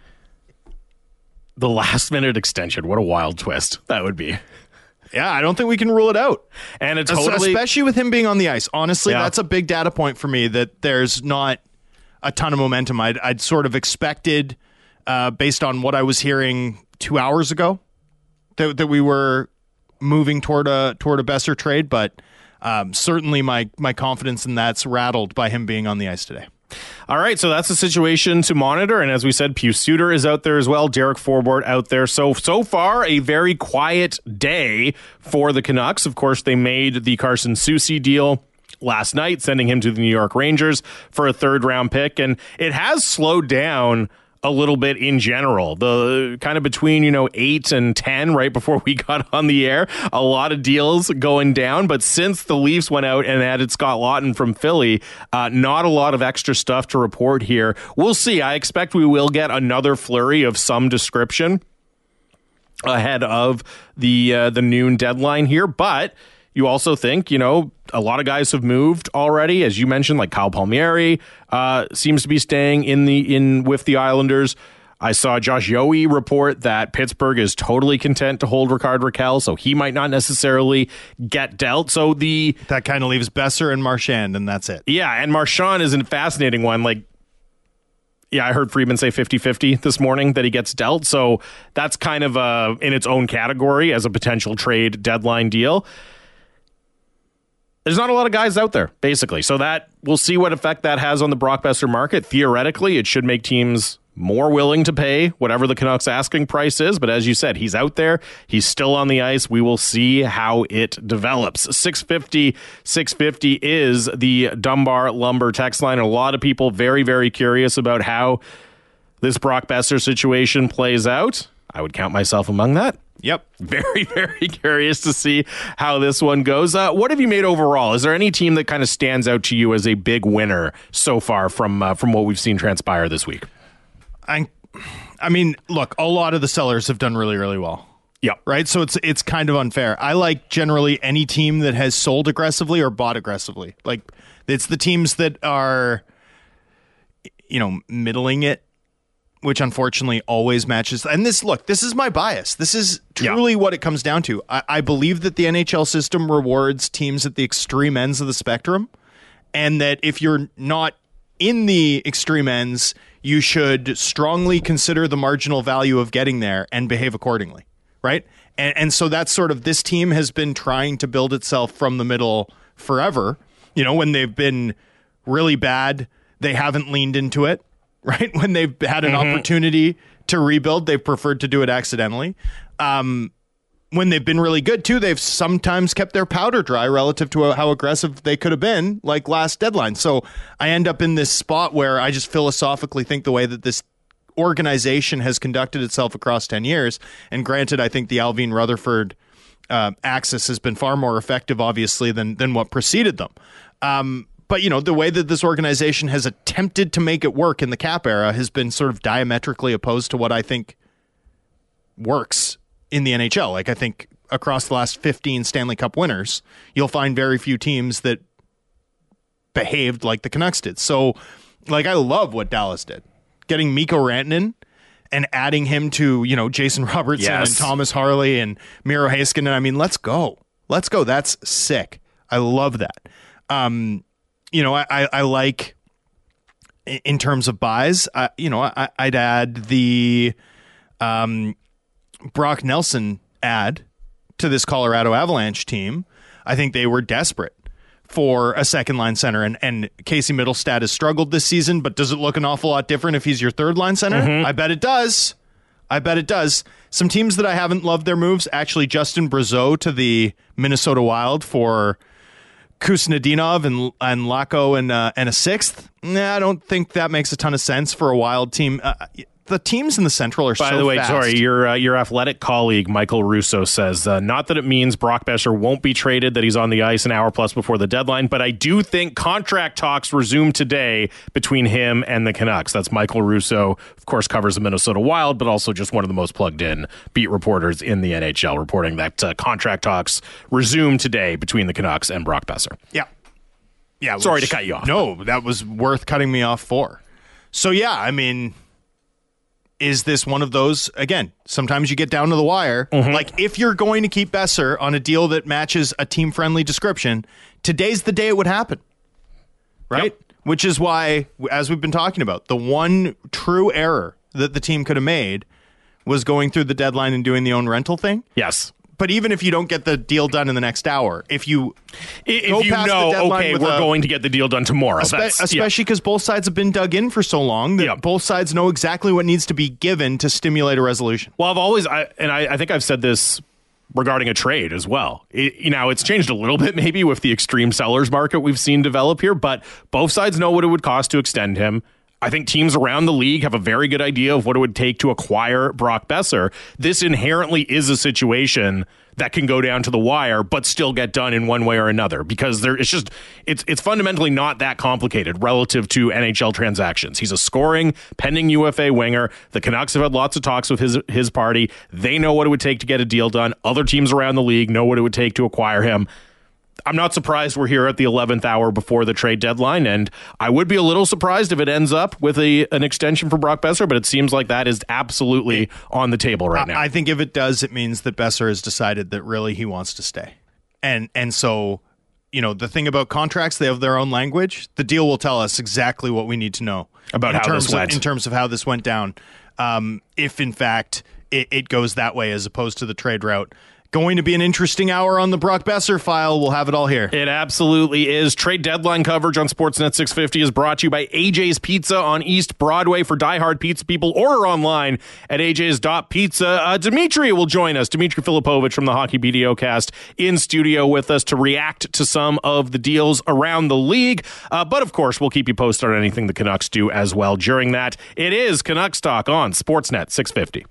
the last minute extension, what a wild twist that would be. Yeah, I don't think we can rule it out. And it's totally, especially with him being on the ice. Honestly, yeah. that's a big data point for me that there's not a ton of momentum. I'd, I'd sort of expected, uh, based on what I was hearing two hours ago, that, that we were moving toward a toward a Boeser trade, but um, certainly my my confidence in that's rattled by him being on the ice today. All right, so that's the situation to monitor, and as we said, Pius Suter is out there as well, Derek Forbort out there. So so far, a very quiet day for the Canucks. Of course, they made the Carson Soucy deal last night, sending him to the New York Rangers for a third round pick, and it has slowed down a little bit in general. The kind of between, you know, eight and ten right before we got on the air, a lot of deals going down. But since the Leafs went out and added Scott Laughton from Philly, uh, not a lot of extra stuff to report here. We'll see. I expect we will get another flurry of some description ahead of the uh, the noon deadline here, but you also think, you know, a lot of guys have moved already, as you mentioned, like Kyle Palmieri uh, seems to be staying in the in with the Islanders. I saw Josh Yohe report that Pittsburgh is totally content to hold Rickard Rakell, so he might not necessarily get dealt. So the that kind of leaves Boeser and Marchand, and that's it. Yeah, and Marchand is a fascinating one. Like, yeah, I heard Friedman say fifty-fifty this morning that he gets dealt, so that's kind of uh, in its own category as a potential trade deadline deal. There's not a lot of guys out there, basically. So that we'll see what effect that has on the Brock Boeser market. Theoretically, it should make teams more willing to pay whatever the Canucks asking price is. But as you said, he's out there. He's still on the ice. We will see how it develops. six fifty, six fifty is the Dunbar Lumber text line. A lot of people very, very curious about how this Brock Boeser situation plays out. I would count myself among that. Yep. Very, very curious to see how this one goes. Uh, what have you made overall? Is there any team that kind of stands out to you as a big winner so far from uh, from what we've seen transpire this week? I, I mean, look, a lot of the sellers have done really, really well. Yep. Right? So it's it's kind of unfair. I like generally any team that has sold aggressively or bought aggressively. Like, it's the teams that are, you know, middling it, which unfortunately always matches. And this, look, this is my bias. This is truly yeah. what it comes down to. I, I believe that the N H L system rewards teams at the extreme ends of the spectrum, and that if you're not in the extreme ends, you should strongly consider the marginal value of getting there and behave accordingly, right? And, and so that's sort of, this team has been trying to build itself from the middle forever. You know, when they've been really bad, they haven't leaned into it. Right? When they've had an mm-hmm. opportunity to rebuild, they've preferred to do it accidentally. Um, when they've been really good, too, they've sometimes kept their powder dry relative to how aggressive they could have been, like last deadline. So I end up in this spot where I just philosophically think the way that this organization has conducted itself across ten years, and granted, I think the Alvin Rutherford uh, axis has been far more effective, obviously, than than what preceded them. Um, but, you know, the way that this organization has attempted to make it work in the cap era has been sort of diametrically opposed to what I think works in the N H L. Like, I think across the last fifteen Stanley Cup winners, you'll find very few teams that behaved like the Canucks did. So, like, I love what Dallas did. Getting Mikko Rantanen and adding him to, you know, Jason Robertson Yes. and Thomas Harley and Miro Heiskanen. I mean, let's go. Let's go. That's sick. I love that. Um, you know, I, I, I like, in terms of buys, I, you know, I, I'd add the um, Brock Nelson ad to this Colorado Avalanche team. I think they were desperate for a second line center, and, and Casey Middlestad has struggled this season, but does it look an awful lot different if he's your third line center? Mm-hmm. I bet it does. I bet it does. Some teams that I haven't loved their moves, actually Justin Brazeau to the Minnesota Wild for Kuznetsov and and Lacko and uh, and a sixth. Nah, I don't think that makes a ton of sense for a Wild team. Uh, the teams in the Central are By so the way, fast. sorry, your uh, your athletic colleague Michael Russo says uh, not that it means Brock Besser won't be traded, that he's on the ice an hour plus before the deadline, but I do think contract talks resume today between him and the Canucks. That's Michael Russo, of course, covers the Minnesota Wild, but also just one of the most plugged in beat reporters in the N H L, reporting that uh, contract talks resume today between the Canucks and Brock Besser. Yeah. Yeah. Sorry which, to cut you off. No, that was worth cutting me off for. So, yeah, I mean, is this one of those, again, sometimes you get down to the wire. Mm-hmm. Like, if you're going to keep Besser on a deal that matches a team-friendly description, today's the day it would happen. Right? Yep. Which is why, as we've been talking about, the one true error that the team could have made was going through the deadline and doing the own rental thing. Yes. But even if you don't get the deal done in the next hour, if you if go you past know, the deadline okay, with we're a, going to get the deal done tomorrow. Espe- That's, especially because yeah. both sides have been dug in for so long that Yeah. both sides know exactly what needs to be given to stimulate a resolution. Well, I've always, I, and I, I think I've said this regarding a trade as well. It, you know, it's changed a little bit maybe with the extreme sellers market we've seen develop here, but both sides know what it would cost to extend him. I think teams around the league have a very good idea of what it would take to acquire Brock Besser. This inherently is a situation that can go down to the wire, but still get done in one way or another, because there it's just it's it's fundamentally not that complicated relative to N H L transactions. He's a scoring, pending U F A winger. The Canucks have had lots of talks with his his party. They know what it would take to get a deal done. Other teams around the league know what it would take to acquire him. I'm not surprised we're here at the eleventh hour before the trade deadline, and I would be a little surprised if it ends up with a an extension for Brock Besser, but it seems like that is absolutely on the table right now. I think if it does, it means that Besser has decided that really he wants to stay. And and so, you know, the thing about contracts, they have their own language. The deal will tell us exactly what we need to know about in how terms this went. Of, in terms of how this went down. Um, if, in fact, it, it goes that way as opposed to the trade route. Going to be an interesting hour on the Brock Besser file. We'll have it all here. It absolutely is. Trade deadline coverage on Sportsnet six fifty is brought to you by A J's Pizza on East Broadway. For diehard pizza people, order online at a j's dot pizza. Uh, Dimitri will join us. Dimitri Filipovic from the Hockey B D O cast in studio with us to react to some of the deals around the league. Uh, but, of course, we'll keep you posted on anything the Canucks do as well during that. It is Canucks Talk on Sportsnet six fifty.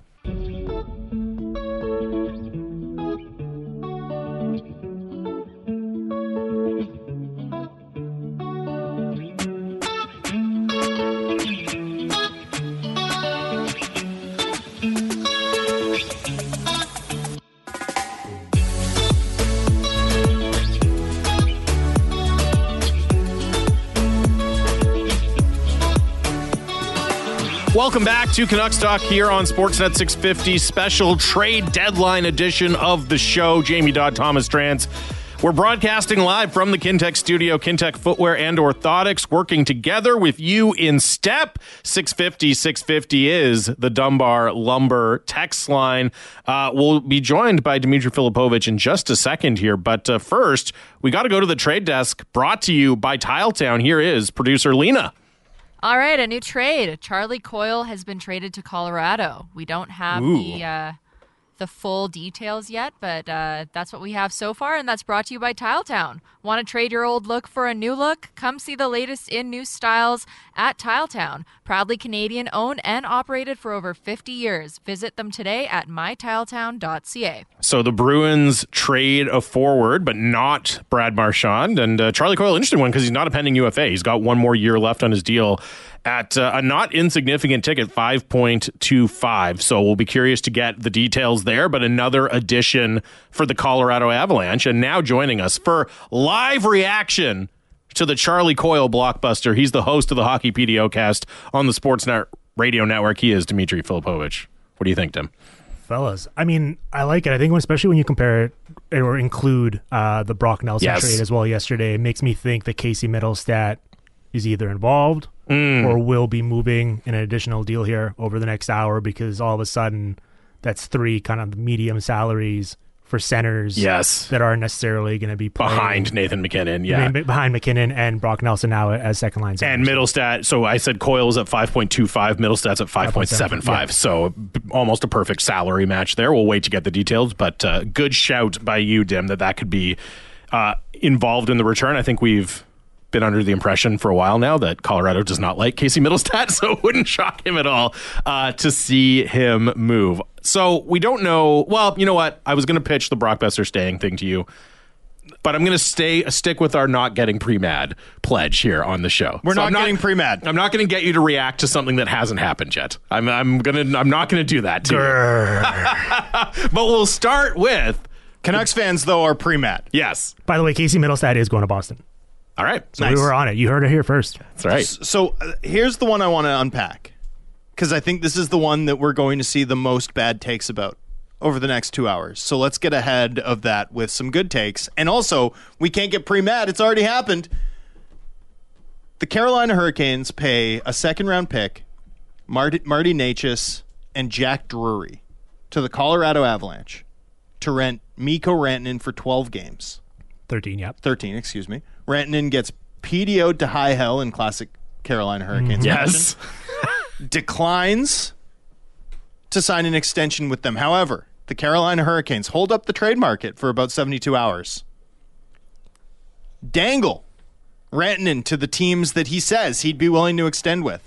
Welcome back to Canucks Talk here on Sportsnet six fifty, special trade deadline edition of the show. Jamie Dodd, Thomas Trance. We're broadcasting live from the Kintec studio. Kintec Footwear and Orthotics working together with you in step. six fifty, six fifty is the Dunbar Lumber text line. Uh, we'll be joined by Dimitri Filipovic in just a second here. But uh, first, we got to go to the trade desk, brought to you by Tiletown. Here is producer Lena. All right, a new trade. Charlie Coyle has been traded to Colorado. We don't have Ooh. the uh, the full details yet, but uh, that's what we have so far, and that's brought to you by Tiletown. Want to trade your old look for a new look? Come see the latest in new styles at Tiletown. Proudly Canadian owned and operated for over fifty years. Visit them today at my tiletown dot c a. So the Bruins trade a forward, but not Brad Marchand. And uh, Charlie Coyle, interesting one because he's not a pending U F A. He's got one more year left on his deal at uh, a not insignificant ticket, five point two five. So we'll be curious to get the details there, but another addition for the Colorado Avalanche. And now joining us for live reaction to the Charlie Coyle blockbuster. He's the host of the Hockey P D O cast on the Sportsnet Radio Network. He is Dmitry Filipovich. What do you think, Tim? Fellas, I mean, I like it. I think especially when you compare it or include uh, the Brock Nelson yes. trade as well yesterday, it makes me think that Casey Middlestat is either involved mm. or will be moving in an additional deal here over the next hour, because all of a sudden that's three kind of medium salaries for centers yes. that aren't necessarily going to be playing behind Nathan McKinnon. Yeah, I mean, behind McKinnon and Brock Nelson now as second line centers. And Middlestat, so I said Coyle's at five point two five, Middlestat's at five point seven five. Yeah. So b- almost a perfect salary match there. We'll wait to get the details, but uh, good shout by you, Dim, that that could be uh, involved in the return. I think we've been under the impression for a while now that Colorado does not like Casey Middlestat, so it wouldn't shock him at all uh, to see him move. So we don't know. Well, you know what? I was going to pitch the Brock Besser staying thing to you, but I'm going to stay stick with our not getting pre-mad pledge here on the show. We're so not, I'm not getting pre-mad. I'm not going to get you to react to something that hasn't happened yet. I'm I'm gonna I'm not going to do that to you. But we'll start with Canucks fans, though, are pre-mad. Yes. By the way, Casey Middlestat is going to Boston. All right. So nice. we were on it. You heard it here first. That's right. So uh, here's the one I want to unpack, because I think this is the one that we're going to see the most bad takes about over the next two hours. So let's get ahead of that with some good takes. And also, we can't get pre-mad. It's already happened. The Carolina Hurricanes pay a second-round pick, Marty, Marty Necas and Jack Drury, to the Colorado Avalanche to rent Mikko Rantanen for twelve games. thirteen, yep. thirteen, excuse me. Rantanen gets P D O'd to high hell in classic Carolina Hurricanes. Yes. Declines to sign an extension with them. However, the Carolina Hurricanes hold up the trade market for about seventy-two hours. Dangle Rantanen to the teams that he says he'd be willing to extend with.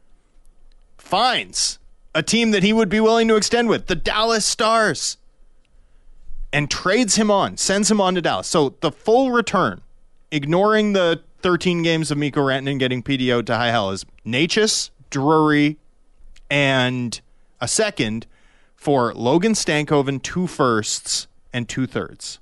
Finds a team that he would be willing to extend with, the Dallas Stars, and trades him on, sends him on to Dallas. So the full return, ignoring the thirteen games of Mikko Rantanen getting P D O'd to high hell, is Necas, Drury, and a second for Logan Stankoven, two firsts and two thirds.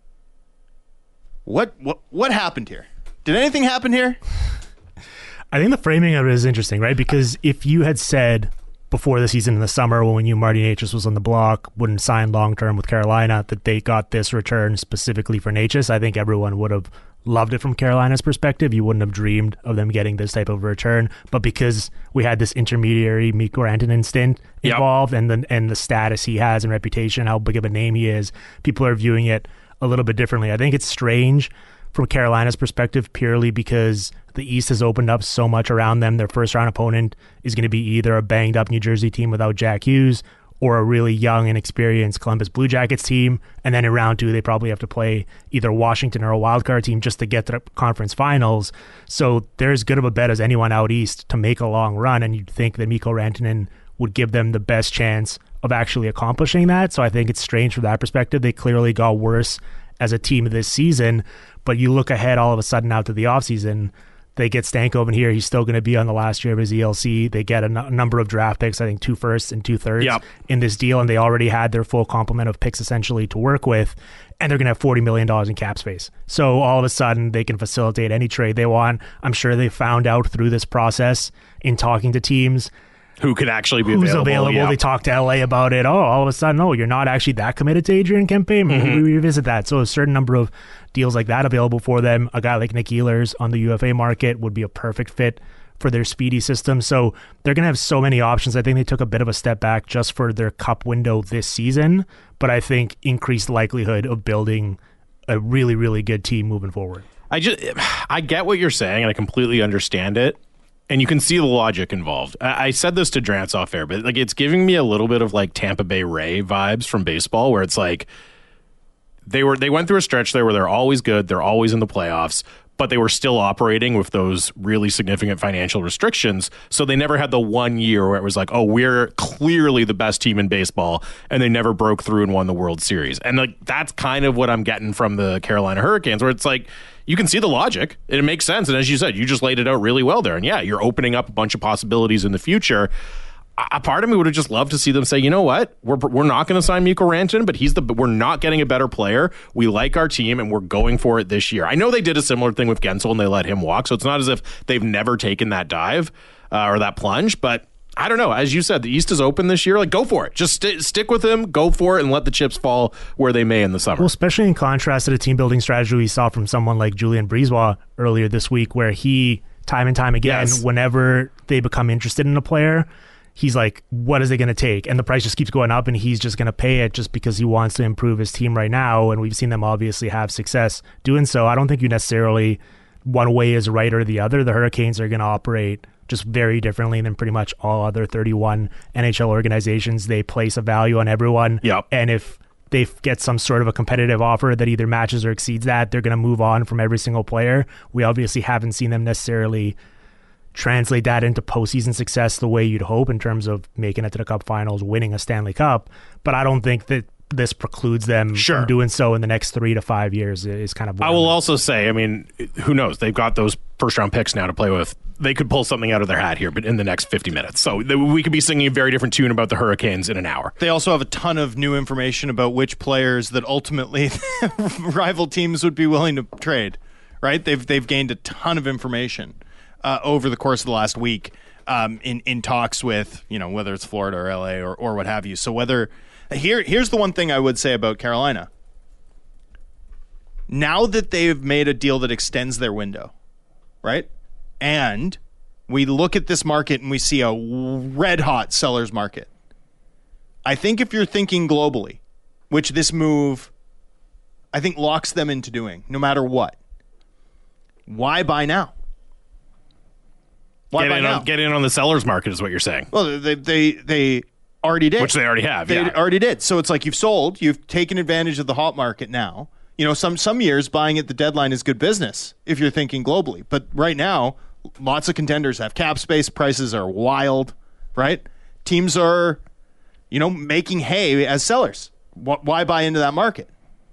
What what what happened here? Did anything happen here? I think the framing of it is interesting, right? Because if you had said before the season in the summer, when we knew Marty Necas was on the block, wouldn't sign long-term with Carolina, that they got this return specifically for Necas, I think everyone would have loved it from Carolina's perspective. You wouldn't have dreamed of them getting this type of return. But because we had this intermediary Mikko Rantanen stint involved, yep. and the, and the status he has and reputation, how big of a name he is, people are viewing it a little bit differently. I think it's strange from Carolina's perspective purely because the East has opened up so much around them. Their first round opponent is going to be either a banged up New Jersey team without Jack Hughes or a really young and experienced Columbus Blue Jackets team. And then in round two, they probably have to play either Washington or a wildcard team just to get to the conference finals. So they're as good of a bet as anyone out East to make a long run. And you'd think that Mikko Rantanen would give them the best chance of actually accomplishing that. So I think it's strange from that perspective. They clearly got worse as a team this season. But you look ahead all of a sudden out to the offseason, they get Stankoven here. He's still going to be on the last year of his E L C. They get a n- number of draft picks, I think two firsts and two thirds yep. in this deal, and they already had their full complement of picks essentially to work with, and they're going to have forty million dollars in cap space. So all of a sudden, they can facilitate any trade they want. I'm sure they found out through this process in talking to teams who could actually be who's available. available. Yep. They talked to L A about it. Oh, all of a sudden, oh, you're not actually that committed to Adrian Kempe. Maybe mm-hmm. we revisit that. So a certain number of deals like that available for them. A guy like Nick Ehlers on the U F A market would be a perfect fit for their speedy system. So they're going to have so many options. I think they took a bit of a step back just for their cup window this season, but I think increased likelihood of building a really, really good team moving forward. I just, I get what you're saying, and I completely understand it. and you can see the logic involved. I, I said this to Drance off air, but like it's giving me a little bit of like Tampa Bay Ray vibes from baseball, where it's like they were they went through a stretch there where they're always good, they're always in the playoffs, but they were still operating with those really significant financial restrictions. So they never had the one year where it was like, oh, we're clearly the best team in baseball, and they never broke through and won the World Series. And like that's kind of what I'm getting from the Carolina Hurricanes, where it's like you can see the logic and it makes sense. And as you said, you just laid it out really well there. And yeah, you're opening up a bunch of possibilities in the future. A part of me would have just loved to see them say, you know what, we're we're not going to sign Mikko Rantanen, but he's the we're not getting a better player. We like our team, and we're going for it this year. I know they did a similar thing with Gensel, and they let him walk, so it's not as if they've never taken that dive uh, or that plunge. But I don't know. As you said, the East is open this year. Like, go for it. Just st- stick with him, go for it, and let the chips fall where they may in the summer. Well, especially in contrast to the team-building strategy we saw from someone like Julien Brisebois earlier this week, where he, time and time again, yes. whenever they become interested in a player, he's like, what is it going to take? And the price just keeps going up, and he's just going to pay it just because he wants to improve his team right now. And we've seen them obviously have success doing so. I don't think you necessarily one way is right or the other. The Hurricanes are going to operate just very differently than pretty much all other thirty-one N H L organizations. They place a value on everyone. Yep. And if they get some sort of a competitive offer that either matches or exceeds that, they're going to move on from every single player. We obviously haven't seen them necessarily translate that into postseason success the way you'd hope in terms of making it to the Cup Finals, winning a Stanley Cup. But I don't think that this precludes them sure. from doing so in the next three to five years is kind of I will also say, I mean, who knows? They've got those first-round picks now to play with. They could pull something out of their hat here, but in the next fifty minutes. So we could be singing a very different tune about the Hurricanes in an hour. They also have a ton of new information about which players that ultimately rival teams would be willing to trade, right? They've they've gained a ton of information uh, over the course of the last week um, in, in talks with, you know, whether it's Florida or L A or, or what have you. So whether here here's the one thing I would say about Carolina. Now that they've made a deal that extends their window, right? And we look at this market and we see a red-hot seller's market. I think if you're thinking globally, which this move, I think, locks them into doing, no matter what, why buy now? Why get buy in now? On, get in on the seller's market is what you're saying. Well, they they they already did. Which they already have, They yeah. already did. So it's like you've sold, you've taken advantage of the hot market now. You know, some some years buying at the deadline is good business if you're thinking globally. But right now, lots of contenders have cap space. Prices are wild, right? Teams are, you know, making hay as sellers. Why buy into that market?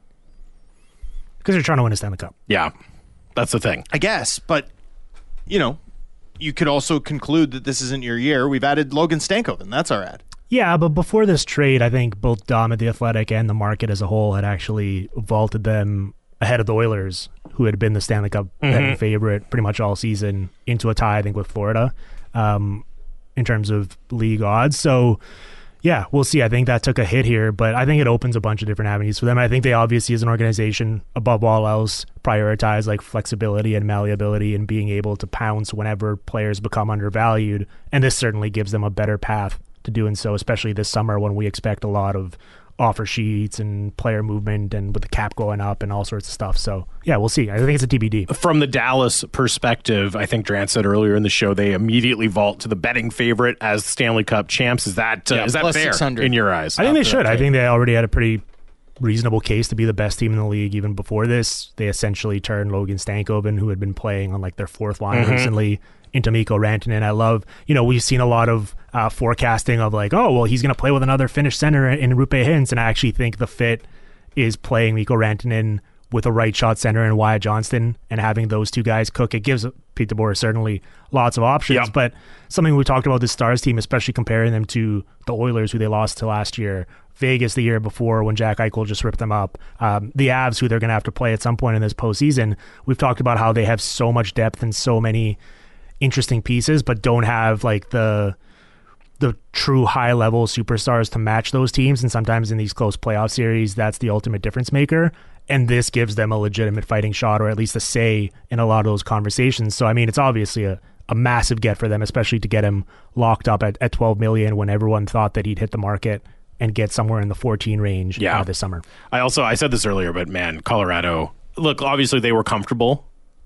because they're trying to win a Stanley Cup. Yeah, that's the thing. I guess, but, you know, you could also conclude that this isn't your year. We've added Logan Stankoven. That's our ad. Yeah, but before this trade, I think both Dom at The Athletic and the market as a whole had actually vaulted them ahead of the Oilers, who had been the Stanley Cup Mm-hmm. betting favorite pretty much all season, into a tie, I think, with Florida um, in terms of league odds. So, yeah, we'll see. I think that took a hit here, but I think it opens a bunch of different avenues for them. I think they obviously, as an organization, above all else, prioritize like flexibility and malleability and being able to pounce whenever players become undervalued. And this certainly gives them a better path to doing so, especially this summer when we expect a lot of offer sheets and player movement and with the cap going up and all sorts of stuff. So, yeah, we'll see. I think it's a T B D. From the Dallas perspective, I think Drance said earlier in the show, they immediately vault to the betting favorite as Stanley Cup champs. Is that uh, Yeah, is that plus fair six hundred. in your eyes? I think they after should. that I trade. think they already had a pretty reasonable case to be the best team in the league even before this. They essentially turned Logan Stankoven, who had been playing on like their fourth line Mm-hmm. recently, into Mikko Rantanen. I love, you know, we've seen a lot of uh, forecasting of like, oh, well, he's going to play with another Finnish center in Roope Hintz, and I actually think the fit is playing Mikko Rantanen with a right shot center and Wyatt Johnston and having those two guys cook. It gives Pete DeBoer certainly lots of options, Yep. but something we talked about this Stars team, especially comparing them to the Oilers, who they lost to last year, Vegas the year before when Jack Eichel just ripped them up, um, the Avs, who they're going to have to play at some point in this postseason. We've talked about how they have so much depth and so many interesting pieces, but don't have like the the true high level superstars to match those teams. And sometimes in these close playoff series, that's the ultimate difference maker. And this gives them a legitimate fighting shot, or at least a say in a lot of those conversations. So, I mean, it's obviously a, a massive get for them, especially to get him locked up at, at twelve million when everyone thought that he'd hit the market and get somewhere in the fourteen range Yeah. uh, this summer. I also I said this earlier, but man, Colorado, look, obviously they were comfortable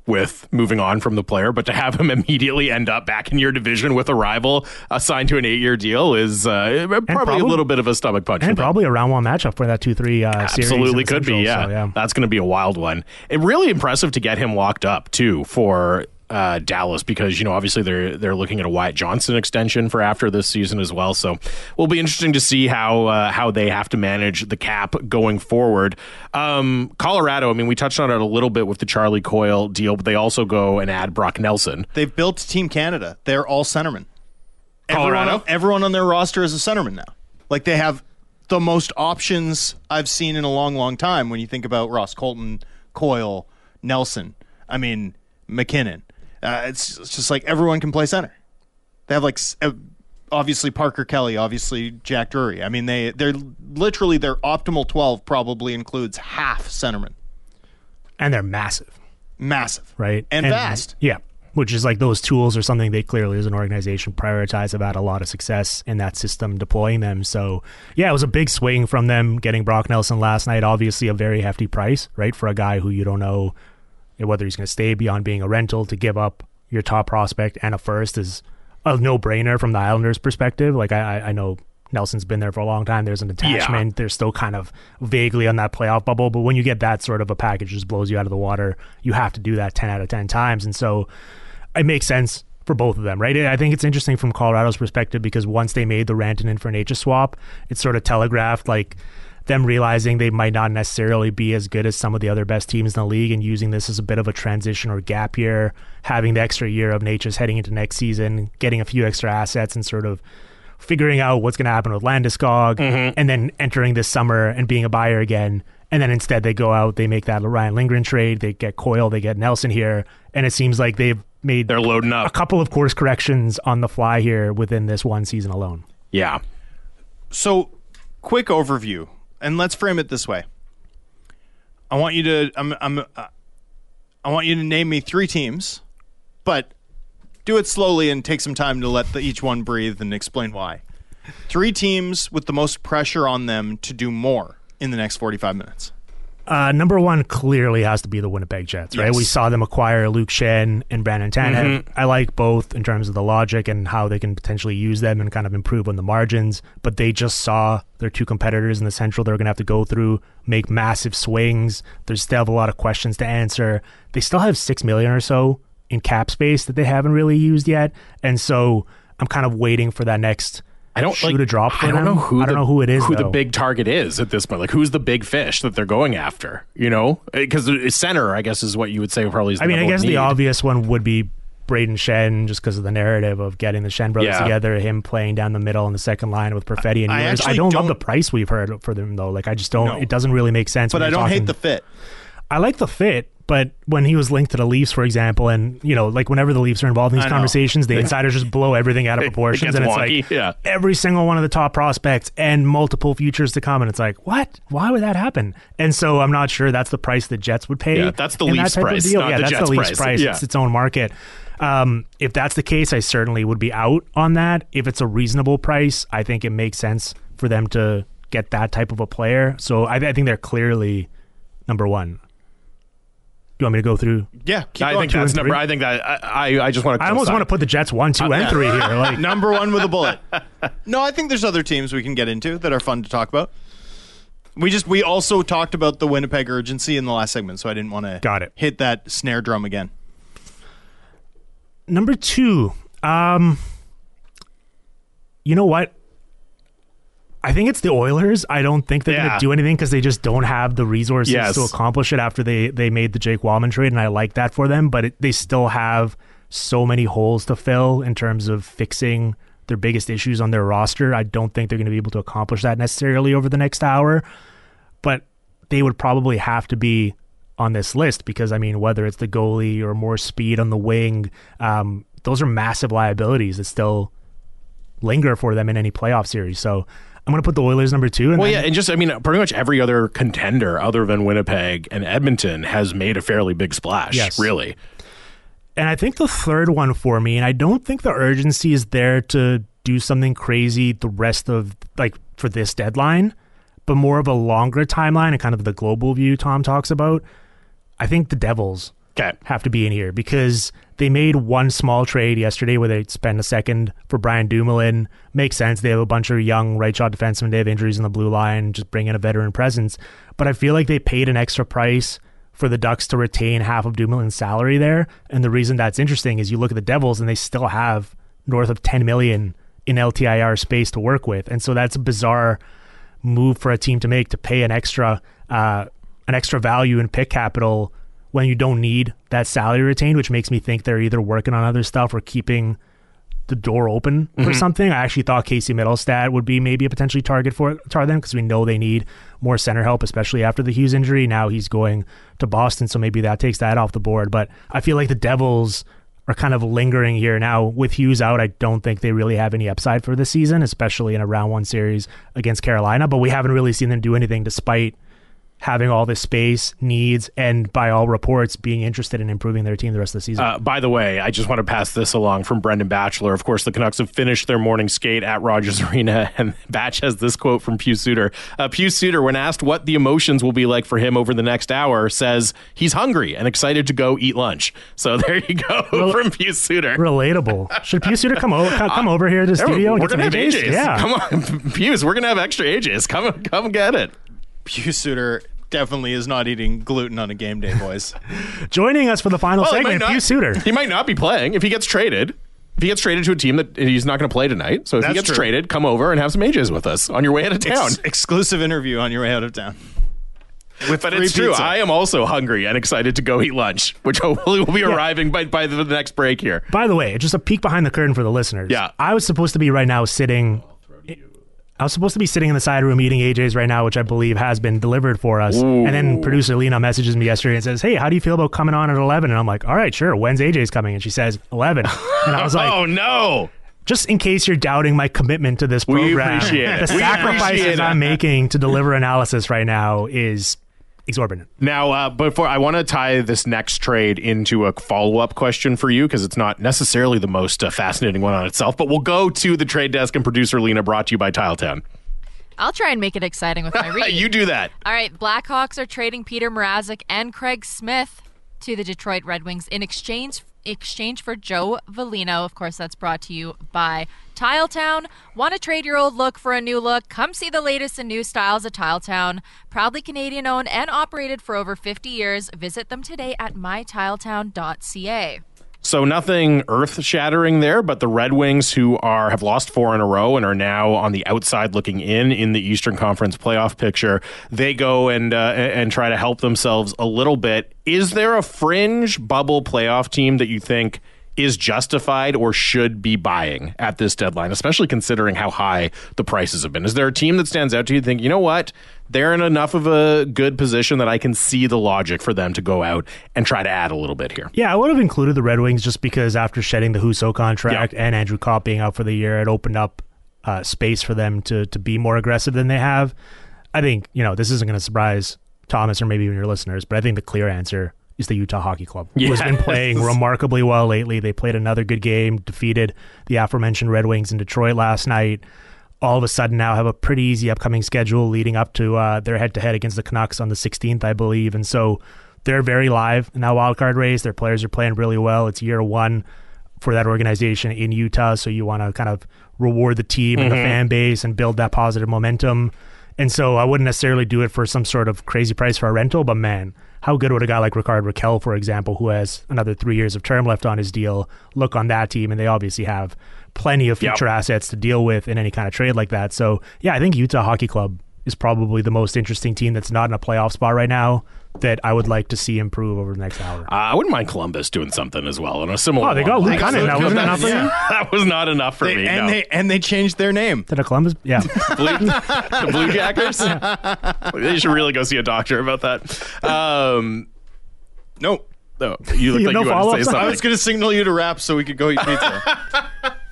with moving on from the player, but to have him immediately end up back in your division with a rival assigned to an eight-year deal is uh, probably, probably a little bit of a stomach punch. And probably a round one matchup for that two three uh, series. Absolutely could Central, be, yeah. So, yeah. That's going to be a wild one. It really impressive to get him locked up, too, for uh, Dallas, because, you know, obviously they're they're looking at a Wyatt Johnson extension for after this season as well. So will be interesting to see how uh, how they have to manage the cap going forward. Um, Colorado, I mean, we touched on it a little bit with the Charlie Coyle deal, but they also go and add Brock Nelson. They've built Team Canada. They're all centermen. Colorado? Everyone, everyone on their roster is a centerman now. Like, they have the most options I've seen in a long, long time when you think about Ross Colton, Coyle, Nelson, I mean, McKinnon. Uh, it's, it's just like everyone can play center. They have, like, uh, obviously Parker Kelly, obviously Jack Drury. I mean, they, they're literally, their optimal twelve probably includes half centermen. And they're massive. Massive. Right? And, and fast. Yeah. Which is like those tools are something they clearly as an organization prioritize, have had a lot of success in that system deploying them. So, yeah, it was a big swing from them getting Brock Nelson last night. Obviously a very hefty price, right, for a guy who you don't know whether he's going to stay beyond being a rental. To give up your top prospect and a first is a no-brainer from the Islanders' perspective. Like, I, I know Nelson's been there for a long time. There's an attachment. Yeah. They're still kind of vaguely on that playoff bubble. But when you get that sort of a package, just blows you out of the water, you have to do that ten out of ten times. And so it makes sense for both of them, right? I think it's interesting from Colorado's perspective because once they made the Rantanen for Necas swap, it sort of telegraphed like them realizing they might not necessarily be as good as some of the other best teams in the league and using this as a bit of a transition or gap year, having the extra year of Necas heading into next season, getting a few extra assets and sort of figuring out what's going to happen with Landeskog, mm-hmm. and then entering this summer and being a buyer again. And then instead they go out, they make that Ryan Lindgren trade, they get Coyle, they get Nelson here, and it seems like they've made They're loading up. a couple of course corrections on the fly here within this one season alone. Yeah. So, quick overview, and let's frame it this way. I want you to I'm I'm uh, I want you to name me three teams, but do it slowly and take some time to let the, each one breathe and explain why. Three teams with the most pressure on them to do more in the next forty-five minutes. Uh, number one clearly has to be the Winnipeg Jets, right? Yes. We saw them acquire Luke Shen and Brandon Tanev. Mm-hmm. I like both in terms of the logic and how they can potentially use them and kind of improve on the margins, but they just saw their two competitors in the Central they're going to have to go through, make massive swings. There's still have a lot of questions to answer. They still have six million dollars or so in cap space that they haven't really used yet, and so I'm kind of waiting for that next I don't shoot like, a drop for I don't them. know who I don't the, know who it is. Who though. the big target is at this point? Like, who's the big fish that they're going after? You know, because center, I guess, is what you would say probably. Is the I mean, I guess need. the obvious one would be Braden Shen, just because of the narrative of getting the Shen brothers yeah. together, him playing down the middle in the second line with Perfetti and I, Ehlers. I, I don't, don't love the price we've heard for them though. Like, I just don't. No. It doesn't really make sense. But I don't talking, hate the fit. I like the fit. But when he was linked to the Leafs, for example, and, you know, like whenever the Leafs are involved in these conversations, the insiders just blow everything out of proportions. It and it's wonky, like yeah. every single one of the top prospects and multiple futures to come. And it's like, what? Why would that happen? And so I'm not sure that's the price the Jets would pay. Yeah, that's the in Leafs that type price, of deal. not yeah, the that's Jets the Leafs price. price. Yeah. It's its own market. Um, if that's the case, I certainly would be out on that. If it's a reasonable price, I think it makes sense for them to get that type of a player. So I, I think they're clearly number one. You want me to go through? Yeah, keep I going. think that's number. I think that I I just want to. I almost want to put the Jets one, two, Uh, and yeah. three here. Like, number one with a bullet. No, I think there's other teams we can get into that are fun to talk about. We just we also talked about the Winnipeg urgency in the last segment, so I didn't want to Got it. hit that snare drum again. Number two, um, you know what? I think it's the Oilers. I don't think they're Yeah. going to do anything because they just don't have the resources Yes. to accomplish it after they, they made the Jake Wallman trade, and I like that for them, but it, they still have so many holes to fill in terms of fixing their biggest issues on their roster. I don't think they're going to be able to accomplish that necessarily over the next hour, but they would probably have to be on this list because, I mean, whether it's the goalie or more speed on the wing, um, those are massive liabilities that still linger for them in any playoff series. So I'm going to put the Oilers number two. And Well, then, yeah, and just, I mean, pretty much every other contender other than Winnipeg and Edmonton has made a fairly big splash, Yes. really. And I think the third one for me, and I don't think the urgency is there to do something crazy the rest of, like, for this deadline, but more of a longer timeline and kind of the global view Tom talks about. I think the Devils Okay. have to be in here because they made one small trade yesterday where they spent a second for Brian Dumoulin. Makes sense. They have a bunch of young right shot defensemen. They have injuries in the blue line. Just bring in a veteran presence. But I feel like they paid an extra price for the Ducks to retain half of Dumoulin's salary there. And the reason that's interesting is you look at the Devils and they still have north of ten million in L T I R space to work with. And so that's a bizarre move for a team to make, to pay an extra uh, an extra value in pick capital when you don't need that salary retained, which makes me think they're either working on other stuff or keeping the door open for mm-hmm. something. I actually thought Casey Middlestad would be maybe a potentially target for tar them because we know they need more center help, especially after the Hughes injury. Now he's going to Boston, so maybe that takes that off the board. But I feel like the Devils are kind of lingering here. Now, with Hughes out, I don't think they really have any upside for this season, especially in a round one series against Carolina. But we haven't really seen them do anything despite having all this space, needs, and by all reports, being interested in improving their team the rest of the season. Uh, by the way, I just want to pass this along from Brendan Batchelor. Of course, the Canucks have finished their morning skate at Rogers Arena, and Batch has this quote from Pius Suter. Uh, Pius Suter, when asked what the emotions will be like for him over the next hour, says he's hungry and excited to go eat lunch. So there you go Rel- from Pius Suter. Relatable. Should Pius Suter come, o- come over here to the studio we're and get gonna some have A Js? A Js? Yeah. Come on, Pius, we're going to have extra A Js. Come, come get it. Pius Suter definitely is not eating gluten on a game day, boys. Joining us for the final well, segment, not, Pius Suter. He might not be playing if he gets traded. If he gets traded to a team that he's not going to play tonight. So if That's he gets true. traded, come over and have some A Js with us on your way out of town. Ex- exclusive interview on your way out of town. With but it's true. Pizza. I am also hungry and excited to go eat lunch, which hopefully will be yeah. arriving by, by the next break here. By the way, just a peek behind the curtain for the listeners. Yeah. I was supposed to be right now sitting... I was supposed to be sitting in the side room eating A Js right now, which I believe has been delivered for us. Ooh. And then producer Lena messages me yesterday and says, hey, how do you feel about coming on at eleven? And I'm like, all right, sure. When's A J's coming? And she says, eleven. And I was like, oh, no. Just in case you're doubting my commitment to this program, we appreciate it. the we sacrifices appreciate I'm making to deliver analysis right now is exorbitant. Now, uh, before I want to tie this next trade into a follow-up question for you because it's not necessarily the most uh, fascinating one on itself, but we'll go to the trade desk and producer Lena, brought to you by Tiletown. I'll try and make it exciting with my read. You do that. All right, Blackhawks are trading Peter Mrazek and Craig Smith to the Detroit Red Wings in exchange exchange for Joe Velino. Of course, that's brought to you by Tiletown. Want to trade your old look for a new look? Come see the latest and new styles at Tiletown. Proudly Canadian-owned and operated for over fifty years. Visit them today at my tiletown dot c a. So nothing earth-shattering there, but the Red Wings, who are have lost four in a row and are now on the outside looking in in the Eastern Conference playoff picture, they go and uh, and try to help themselves a little bit. Is there a fringe bubble playoff team that you think is justified or should be buying at this deadline, especially considering how high the prices have been? Is there a team that stands out to you and think, you know what, they're in enough of a good position that I can see the logic for them to go out and try to add a little bit here? Yeah, I would have included the Red Wings just because after shedding the Husso contract yeah. and Andrew Kopp being out for the year, it opened up uh, space for them to to be more aggressive than they have. I think, you know, this isn't going to surprise Thomas or maybe even your listeners, but I think the clear answer is the Utah Hockey Club, who yes. has been playing remarkably well lately. They played another good game, defeated the aforementioned Red Wings in Detroit last night. All of a sudden now have a pretty easy upcoming schedule leading up to uh, their head-to-head against the Canucks on the sixteenth, I believe. And so they're very live in that wildcard race. Their players are playing really well. It's year one for that organization in Utah, so you want to kind of reward the team mm-hmm. and the fan base and build that positive momentum. And so I wouldn't necessarily do it for some sort of crazy price for a rental, but man, how good would a guy like Rickard Rakell, for example, who has another three years of term left on his deal, look on that team? And they obviously have plenty of future yep. assets to deal with in any kind of trade like that. So, yeah, I think Utah Hockey Club is probably the most interesting team that's not in a playoff spot right now that I would like to see improve over the next hour. Uh, I wouldn't mind Columbus doing something as well. In a similar oh, they got Luke Cunningham. That wasn't enough for you? That was not enough for they, me, and no. They, and they changed their name. To the Columbus? Yeah. Blue, the Blue Jackers? You should really go see a doctor about that. Um, no. No, you look you like no you want to say something. I was going to signal you to rap so we could go eat pizza.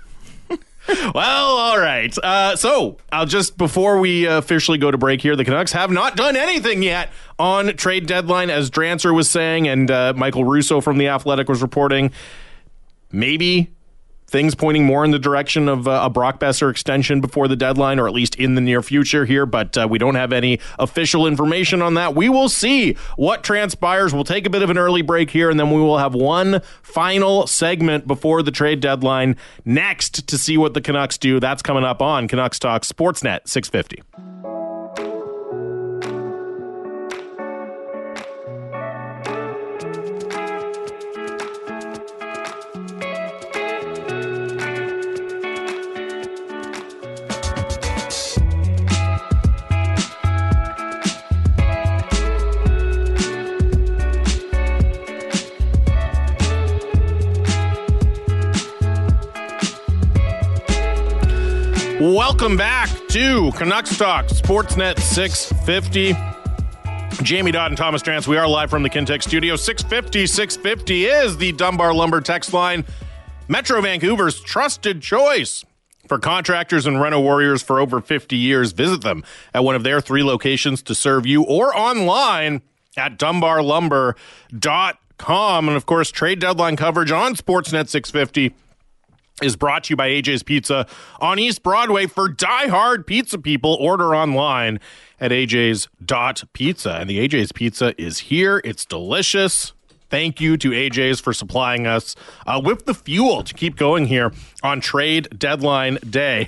Well, all right. Uh, so, I'll just, before we officially go to break here, the Canucks have not done anything yet on trade deadline, as Drancer was saying, and uh, Michael Russo from The Athletic was reporting. Maybe things pointing more in the direction of uh, a Brock Boeser extension before the deadline, or at least in the near future here, but uh, we don't have any official information on that. We will see what transpires. We'll take a bit of an early break here, and then we will have one final segment before the trade deadline next to see what the Canucks do. That's coming up on Canucks Talk Sportsnet six fifty. Welcome back to Canucks Talk Sportsnet six fifty. Jamie Dodd and Thomas Drance, we are live from the Kintec studio. six fifty, six fifty is the Dunbar Lumber text line. Metro Vancouver's trusted choice for contractors and reno warriors for over fifty years. Visit them at one of their three locations to serve you, or online at dunbar lumber dot com. And of course, trade deadline coverage on Sportsnet six fifty is brought to you by A J's Pizza on East Broadway. For die-hard pizza people, order online at a j's dot pizza. And the A J's Pizza is here. It's delicious. Thank you to A J's for supplying us uh, with the fuel to keep going here on trade deadline day.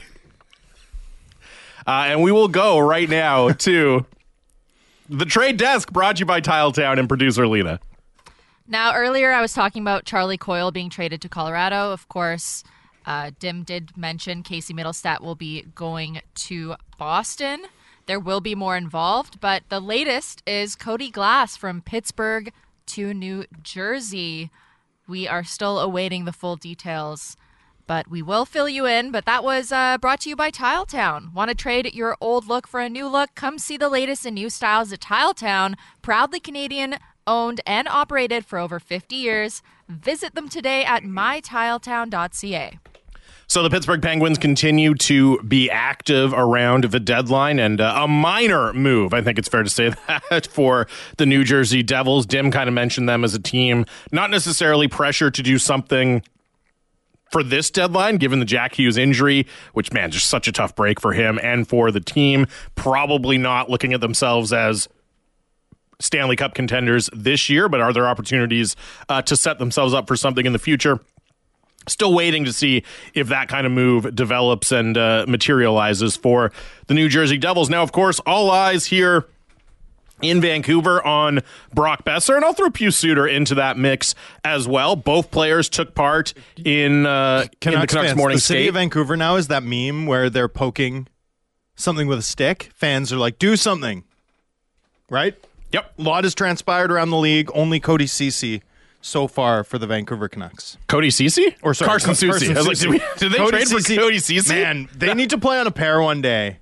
Uh, and we will go right now to the trade desk, brought to you by Tiletown and producer Lena. Now, earlier I was talking about Charlie Coyle being traded to Colorado. Of course, uh, Dim did mention Casey Middlestat will be going to Boston. There will be more involved, but the latest is Cody Glass from Pittsburgh to New Jersey. We are still awaiting the full details, but we will fill you in. But that was uh, brought to you by Tiletown. Want to trade your old look for a new look? Come see the latest in new styles at Tiletown, proudly Canadian owned and operated for over fifty years. Visit them today at my tiletown dot c a. So the Pittsburgh Penguins continue to be active around the deadline, and uh, a minor move, I think it's fair to say that, for the New Jersey Devils. Dim kind of mentioned them as a team, not necessarily pressure to do something for this deadline, given the Jack Hughes injury, which, man, just such a tough break for him and for the team. Probably not looking at themselves as Stanley Cup contenders this year, but are there opportunities uh, to set themselves up for something in the future? Still waiting to see if that kind of move develops and uh, materializes for the New Jersey Devils. Now, of course, all eyes here in Vancouver on Brock Boeser, and I'll throw Pius Suter into that mix as well. Both players took part in, uh, in the Canucks fans, morning the city skate. of Vancouver now is that meme where they're poking something with a stick. Fans are like, do something. Right? Yep. A lot has transpired around the league. Only Cody Ceci so far for the Vancouver Canucks. Cody Ceci? Or sorry, Carson Carson Soucy. I was like, did, we, did they Cody trade Ceci. for Cody Ceci? Man, they need to play on a pair one day.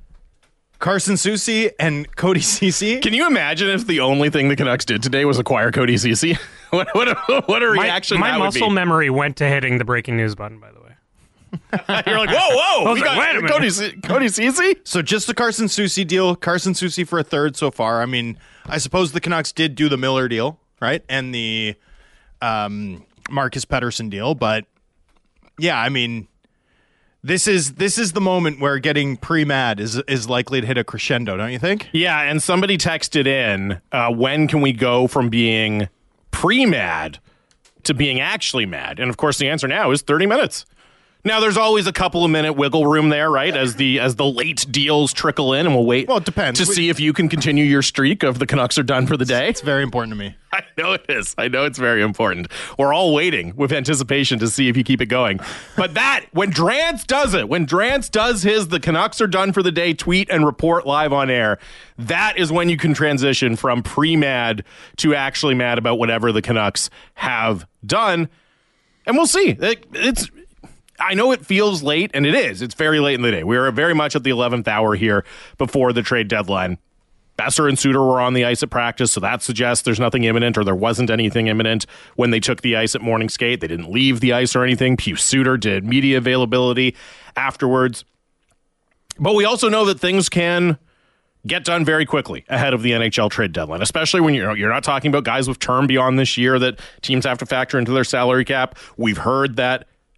Carson Soucy and Cody Ceci. Can you imagine if the only thing the Canucks did today was acquire Cody Ceci? what, what, a, what a reaction my, that my would be. muscle memory went to hitting the breaking news button, by the way. You're like, whoa, whoa. was We like, got wait a Cody, C- Cody Ceci? So just the Carson Soucy deal. Carson Soucy for a third so far. I mean, I suppose the Canucks did do the Miller deal, right? And the um, Marcus Pettersson deal. But, yeah, I mean, this is this is the moment where getting pre-mad is is likely to hit a crescendo, don't you think? Yeah, and somebody texted in, uh, when can we go from being pre-mad to being actually mad? And, of course, the answer now is thirty minutes. Now, there's always a couple of minute wiggle room there, right? As the as the late deals trickle in, and we'll wait Well, it depends. to see if you can continue your streak of the Canucks are done for the day. It's very important to me. I know it is. I know it's very important. We're all waiting with anticipation to see if you keep it going. But that, when Drance does it, when Drance does his the Canucks are done for the day tweet and report live on air, that is when you can transition from pre-mad to actually mad about whatever the Canucks have done. And we'll see. It, it's... I know it feels late, and it is. It's very late in the day. We are very much at the eleventh hour here before the trade deadline. Boeser and Suter were on the ice at practice, so that suggests there's nothing imminent, or there wasn't anything imminent when they took the ice at morning skate. They didn't leave the ice or anything. Pius Suter did media availability afterwards. But we also know that things can get done very quickly ahead of the N H L trade deadline, especially when you're, you're not talking about guys with term beyond this year that teams have to factor into their salary cap. We've heard that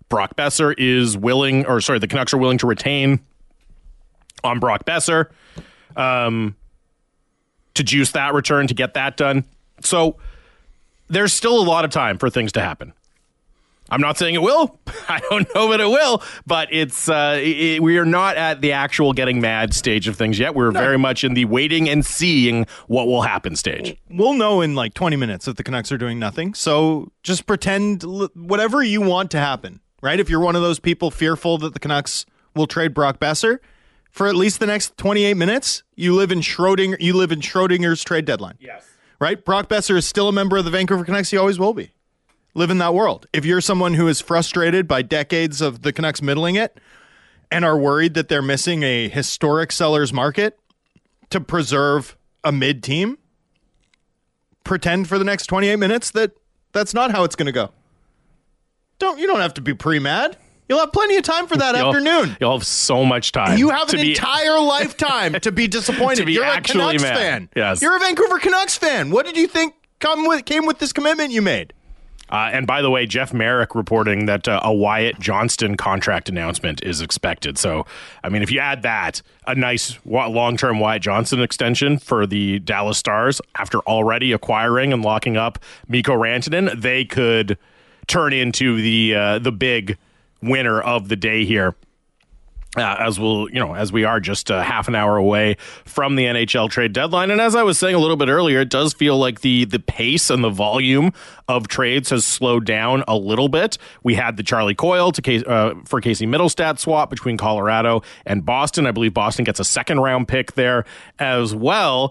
Brock Besser is willing, or sorry, the Canucks are willing to retain on Brock Besser um, to juice that return, to get that done. So there's still a lot of time for things to happen. I'm not saying it will. I don't know that it will, but it's uh, it, we are not at the actual getting mad stage of things yet. We're no. very much in the waiting and seeing what will happen stage. We'll know in like twenty minutes if the Canucks are doing nothing. So just pretend whatever you want to happen, right? If you're one of those people fearful that the Canucks will trade Brock Besser, for at least the next twenty-eight minutes, you live in Schrodinger. You live in Schrodinger's trade deadline. Yes. Right? Brock Besser is still a member of the Vancouver Canucks. He always will be. Live in that world. If you're someone who is frustrated by decades of the Canucks middling it and are worried that they're missing a historic seller's market to preserve a mid team, pretend for the next twenty-eight minutes that that's not how it's going to go. Don't you don't have to be pre-mad. You'll have plenty of time for that you'll, afternoon. You'll have so much time. You have an be, entire lifetime to be disappointed. to be You're a Canucks mad. fan. Yes. You're a Vancouver Canucks fan. What did you think come with came with this commitment you made? Uh, and by the way, Jeff Merrick reporting that uh, a Wyatt Johnston contract announcement is expected. So, I mean, if you add that, a nice long-term Wyatt Johnston extension for the Dallas Stars after already acquiring and locking up Mikko Rantanen, they could turn into the uh, the big winner of the day here. Uh, as we'll, you know, as we are just uh, half an hour away from the N H L trade deadline. And as I was saying a little bit earlier, it does feel like the the pace and the volume of trades has slowed down a little bit. We had the Charlie Coyle to Case, uh, for Casey Middlestat swap between Colorado and Boston. I believe Boston gets a second round pick there as well.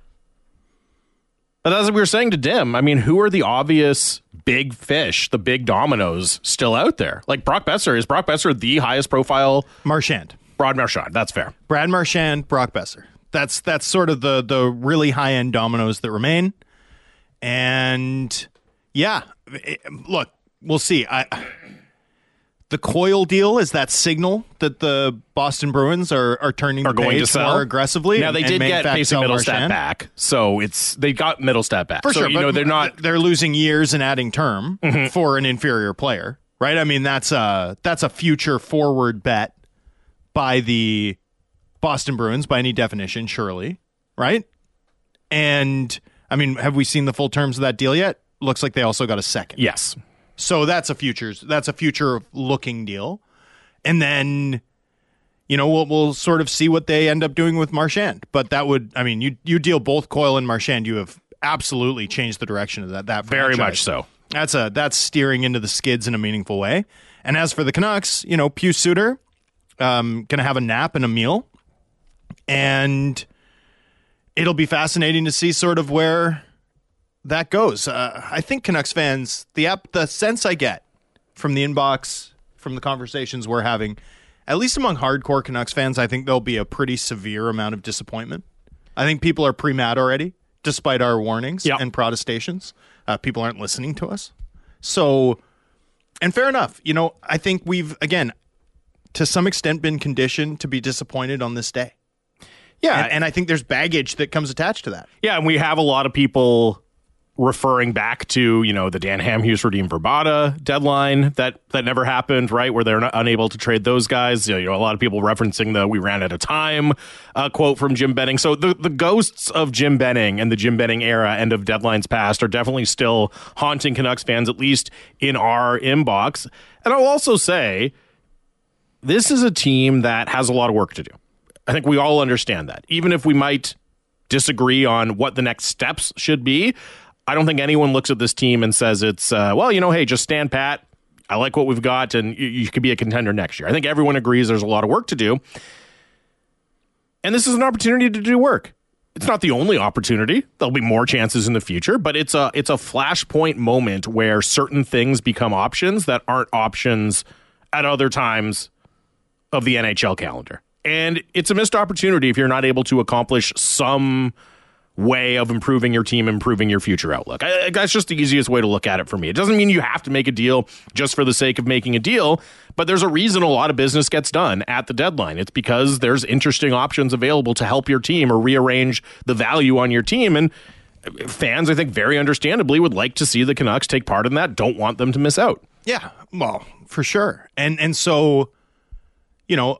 But as we were saying to Dim, I mean, who are the obvious big fish, the big dominoes still out there? Like Brock Besser. Is Brock Besser the highest profile? Marchand. Brad Marchand. That's fair. Brad Marchand, Brock Besser. That's that's sort of the the really high-end dominoes that remain. And yeah, it, look, we'll see. I The Coyle deal is that signal that the Boston Bruins are are turning are the going page to sell more aggressively. Now and, they and did may, get in fact, Casey sell Middlestat Marchand. back, so it's they got Middlestat back for so, sure. You know they're not they're losing years and adding term mm-hmm. for an inferior player, right? I mean that's a that's a future forward bet by the Boston Bruins by any definition, surely, right? And I mean, have we seen the full terms of that deal yet? Looks like they also got a second. Yes. So that's a futures that's a future looking deal. And then, you know, we'll we'll sort of see what they end up doing with Marchand. But that would, I mean, you you deal both Coyle and Marchand, you have absolutely changed the direction of that. That very franchise. much so. That's a that's steering into the skids in a meaningful way. And as for the Canucks, you know, Pius Suter, um, gonna have a nap and a meal, and it'll be fascinating to see sort of where that goes. Uh, I think Canucks fans, the app, the sense I get from the inbox, from the conversations we're having, at least among hardcore Canucks fans, I think there'll be a pretty severe amount of disappointment. I think people are pre-mad already, despite our warnings yep. and protestations. Uh, people aren't listening to us. So, and fair enough. You know, I think we've, again, to some extent been conditioned to be disappointed on this day. Yeah. And, and I think there's baggage that comes attached to that. Yeah, and we have a lot of people referring back to, you know, the Dan Hamhuis redeem Verbata deadline that that never happened, right? Where they're not unable to trade those guys. You know, a lot of people referencing the "we ran out of time" uh, quote from Jim Benning. So the the ghosts of Jim Benning and the Jim Benning era and of deadlines past are definitely still haunting Canucks fans, at least in our inbox. And I'll also say, this is a team that has a lot of work to do. I think we all understand that, even if we might disagree on what the next steps should be. I don't think anyone looks at this team and says it's, uh, well, you know, hey, just stand pat. I like what we've got, and you, you could be a contender next year. I think everyone agrees there's a lot of work to do. And this is an opportunity to do work. It's not the only opportunity. There'll be more chances in the future, but it's a it's a flashpoint moment where certain things become options that aren't options at other times of the N H L calendar. And it's a missed opportunity if you're not able to accomplish some way of improving your team, improving your future outlook. I, that's just the easiest way to look at it for me. It doesn't mean you have to make a deal just for the sake of making a deal, but there's a reason a lot of business gets done at the deadline. It's because there's interesting options available to help your team or rearrange the value on your team. And fans, I think, very understandably would like to see the Canucks take part in that, don't want them to miss out. Yeah, well, for sure. And and so, you know,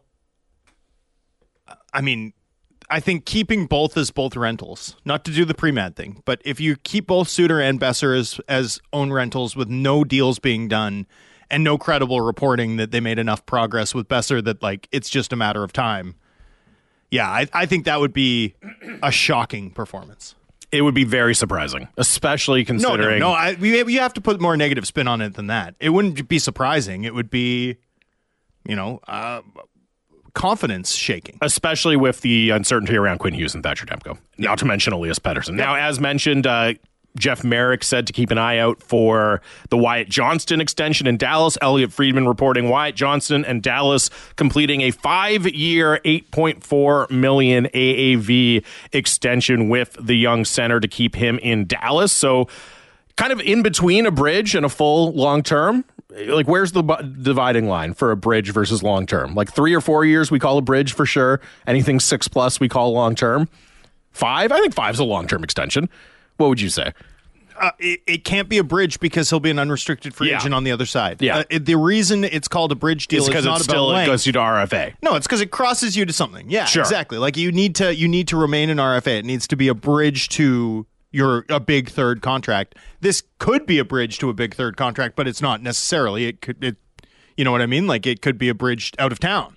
I mean, I think keeping both as both rentals, not to do the pre-med thing, but if you keep both Suter and Besser as, as own rentals with no deals being done and no credible reporting that they made enough progress with Besser that, like, it's just a matter of time. Yeah, I, I think that would be a shocking performance. It would be very surprising, especially considering... No, no, no. I, we, you have to put more negative spin on it than that. It wouldn't be surprising. It would be, you know, uh, confidence shaking. Especially with the uncertainty around Quinn Hughes and Thatcher Demko, not to mention Elias Pettersson. Now, as mentioned, uh, Jeff Merrick said to keep an eye out for the Wyatt Johnston extension in Dallas. Elliot Friedman reporting Wyatt Johnston and Dallas completing a five-year, eight point four million dollars A A V extension with the young center to keep him in Dallas. So kind of in between a bridge and a full long-term. Like, where's the bu- dividing line for a bridge versus long-term? Like three or four years, we call a bridge for sure. Anything six plus, we call long-term. Five? I think five's a long-term extension. What would you say? Uh, it, it can't be a bridge because he'll be an unrestricted free Yeah. agent on the other side. Yeah. Uh, it, the reason it's called a bridge deal It's is because not it about still length. goes you to R F A. No, it's because it crosses you to something. Yeah, Sure. exactly. Like you need to you need to remain in R F A. It needs to be a bridge to your a big third contract. This could be a bridge to a big third contract, but it's not necessarily. It could it you know what I mean? Like it could be a bridge out of town.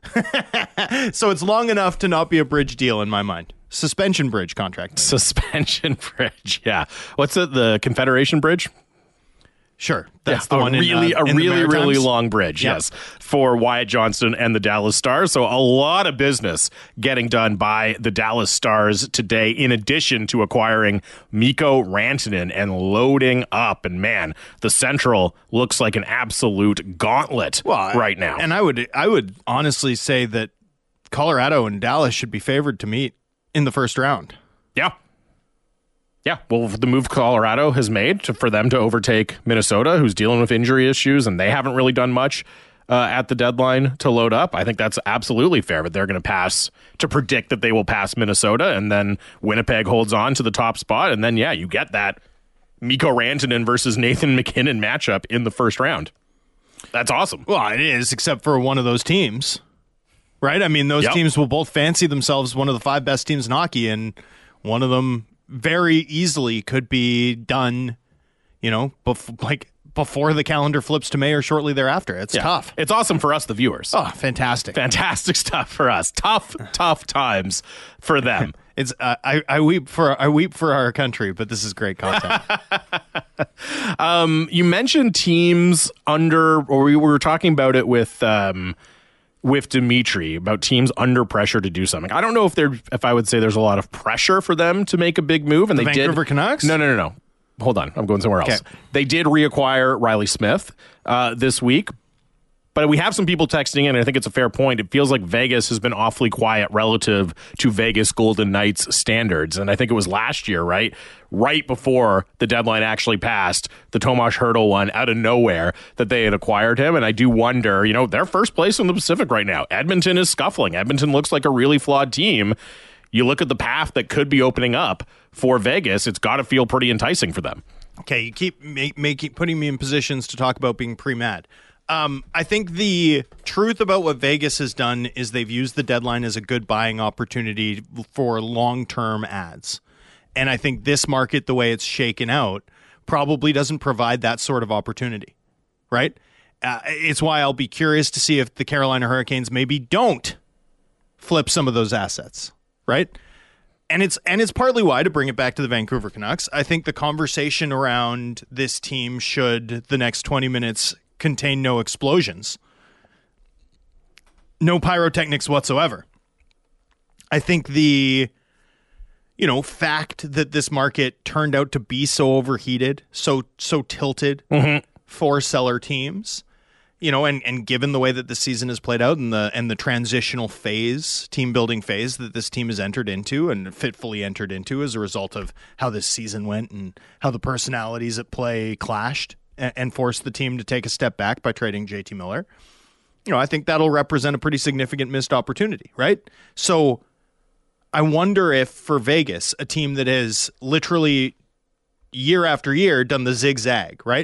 So it's long enough to not be a bridge deal in my mind. Suspension bridge contract. Suspension bridge. Yeah. What's it? The Confederation Bridge? Sure. That's Yeah, the one a really, in, uh, a in the really, really Maritimes. long bridge. Yep. Yes, for Wyatt Johnston and the Dallas Stars. So a lot of business getting done by the Dallas Stars today. In addition to acquiring Mikko Rantanen and loading up, and man, the Central looks like an absolute gauntlet Well, right now. And I would, I would honestly say that Colorado and Dallas should be favored to meet in the first round. Yeah. Yeah, well, the move Colorado has made to, for them to overtake Minnesota, who's dealing with injury issues, and they haven't really done much uh, at the deadline to load up. I think that's absolutely fair, but they're going to pass, to predict that they will pass Minnesota, and then Winnipeg holds on to the top spot, and then, yeah, you get that Mikko Rantanen versus Nathan MacKinnon matchup in the first round. That's awesome. Well, it is, except for one of those teams, right? I mean, those Yep. teams will both fancy themselves one of the five best teams in hockey, and one of them very easily could be done, you know, bef- like before the calendar flips to May or shortly thereafter. It's Yeah. tough. It's awesome for us, the viewers. Oh, fantastic. Fantastic stuff for us. Tough, tough times for them. It's uh, I, I weep for I weep for our country, but this is great content. You mentioned teams under, or we were talking about it with um, with Dimitri about teams under pressure to do something. I don't know if there, if I would say there's a lot of pressure for them to make a big move, and The they Vancouver did. Canucks? No, no, no, no. Hold on, I'm going somewhere else. Okay. They did reacquire Riley Smith uh, this week. But we have some people texting in, and I think it's a fair point. It feels like Vegas has been awfully quiet relative to Vegas Golden Knights standards. And I think it was last year, right? Right before the deadline actually passed, the Tomas Hertl one out of nowhere that they had acquired him. And I do wonder, you know, they're first place in the Pacific right now. Edmonton is scuffling. Edmonton looks like a really flawed team. You look at the path that could be opening up for Vegas, it's got to feel pretty enticing for them. Okay, you keep make, making putting me in positions to talk about being pre-mad. Um, I think the truth about what Vegas has done is they've used the deadline as a good buying opportunity for long-term ads. And I think this market, the way it's shaken out, probably doesn't provide that sort of opportunity, right? Uh, it's why I'll be curious to see if the Carolina Hurricanes maybe don't flip some of those assets, right? And it's and it's partly why, to bring it back to the Vancouver Canucks, I think the conversation around this team should the next twenty minutes contain no explosions, no pyrotechnics whatsoever. I think the, you know, fact that this market turned out to be so overheated, so so tilted Mm-hmm. for seller teams, you know, and, and given the way that the season has played out and the and the transitional phase, team building phase that this team has entered into and fitfully entered into as a result of how this season went and how the personalities at play clashed and, and forced the team to take a step back by trading J T Miller. You know, I think that'll represent a pretty significant missed opportunity, right? So I wonder if for Vegas, a team that has literally year after year done the zigzag, right?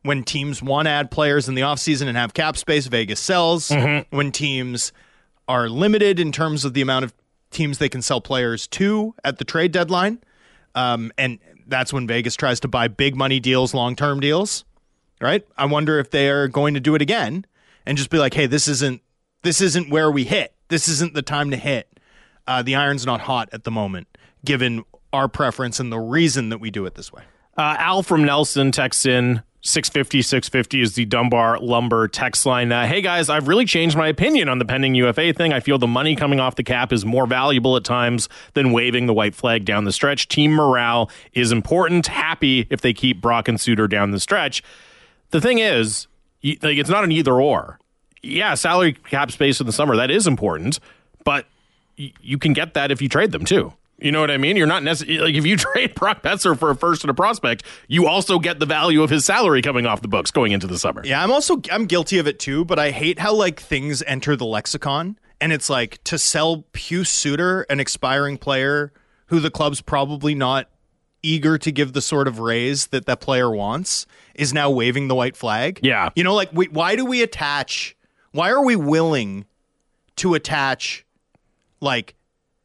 When teams want to add players in the offseason and have cap space, Vegas sells. Mm-hmm. When teams are limited in terms of the amount of teams they can sell players to at the trade deadline, um, and that's when Vegas tries to buy big money deals, long-term deals, right? I wonder if they are going to do it again and just be like, hey, this isn't this isn't where we hit. This isn't the time to hit. Uh, the iron's not hot at the moment, given our preference and the reason that we do it this way. Uh, Al from Nelson texts in, six fifty, six fifty is the Dunbar Lumber text line. Uh, hey, guys, I've really changed my opinion on the pending U F A thing. I feel the money coming off the cap is more valuable at times than waving the white flag down the stretch. Team morale is important. Happy if they keep Brock and Suter down the stretch. The thing is, like, it's not an either or. Yeah, salary cap space in the summer, that is important, but y- you can get that if you trade them, too. You know what I mean? You're not necessarily like if you trade Brock Boeser for a first and a prospect, you also get the value of his salary coming off the books going into the summer. Yeah, I'm also I'm guilty of it too, but I hate how like things enter the lexicon and it's like to sell Pius Suter, an expiring player who the club's probably not eager to give the sort of raise that that player wants, is now waving the white flag. Yeah. You know, like we, why do we attach why are we willing to attach like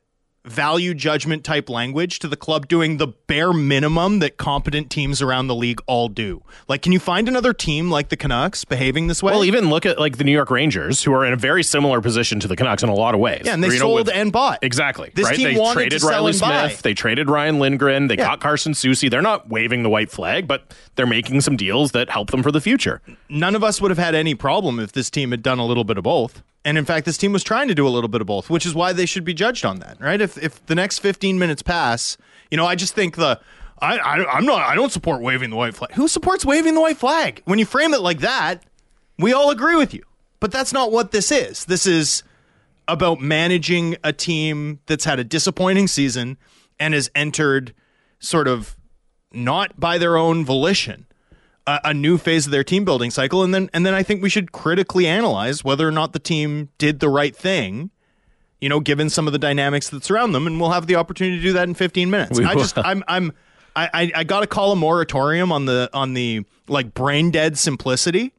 value judgment type language to the club doing the bare minimum that competent teams around the league all do? Like, can you find another team like the Canucks behaving this way? Well, even look at like the New York Rangers, who are in a very similar position to the Canucks in a lot of ways. Yeah, and they you know, sold with, and bought. Exactly. This right? team They wanted traded to sell Riley and buy. Smith. They traded Ryan Lindgren. They Yeah. got Carson Soucy. They're not waving the white flag, but they're making some deals that help them for the future. None of us would have had any problem if this team had done a little bit of both. And in fact, this team was trying to do a little bit of both, which is why they should be judged on that, right? If if the next fifteen minutes pass, you know, I just think the I, I I'm not I don't support waving the white flag. Who supports waving the white flag? When you frame it like that, we all agree with you. But that's not what this is. This is about managing a team that's had a disappointing season and has entered sort of not by their own volition a, a new phase of their team building cycle. And then and then I think we should critically analyze whether or not the team did the right thing, you know, given some of the dynamics that surround them. And we'll have the opportunity to do that in fifteen minutes. We I will. just I'm I'm I, I, I gotta call a moratorium on the on the like brain dead simplicity,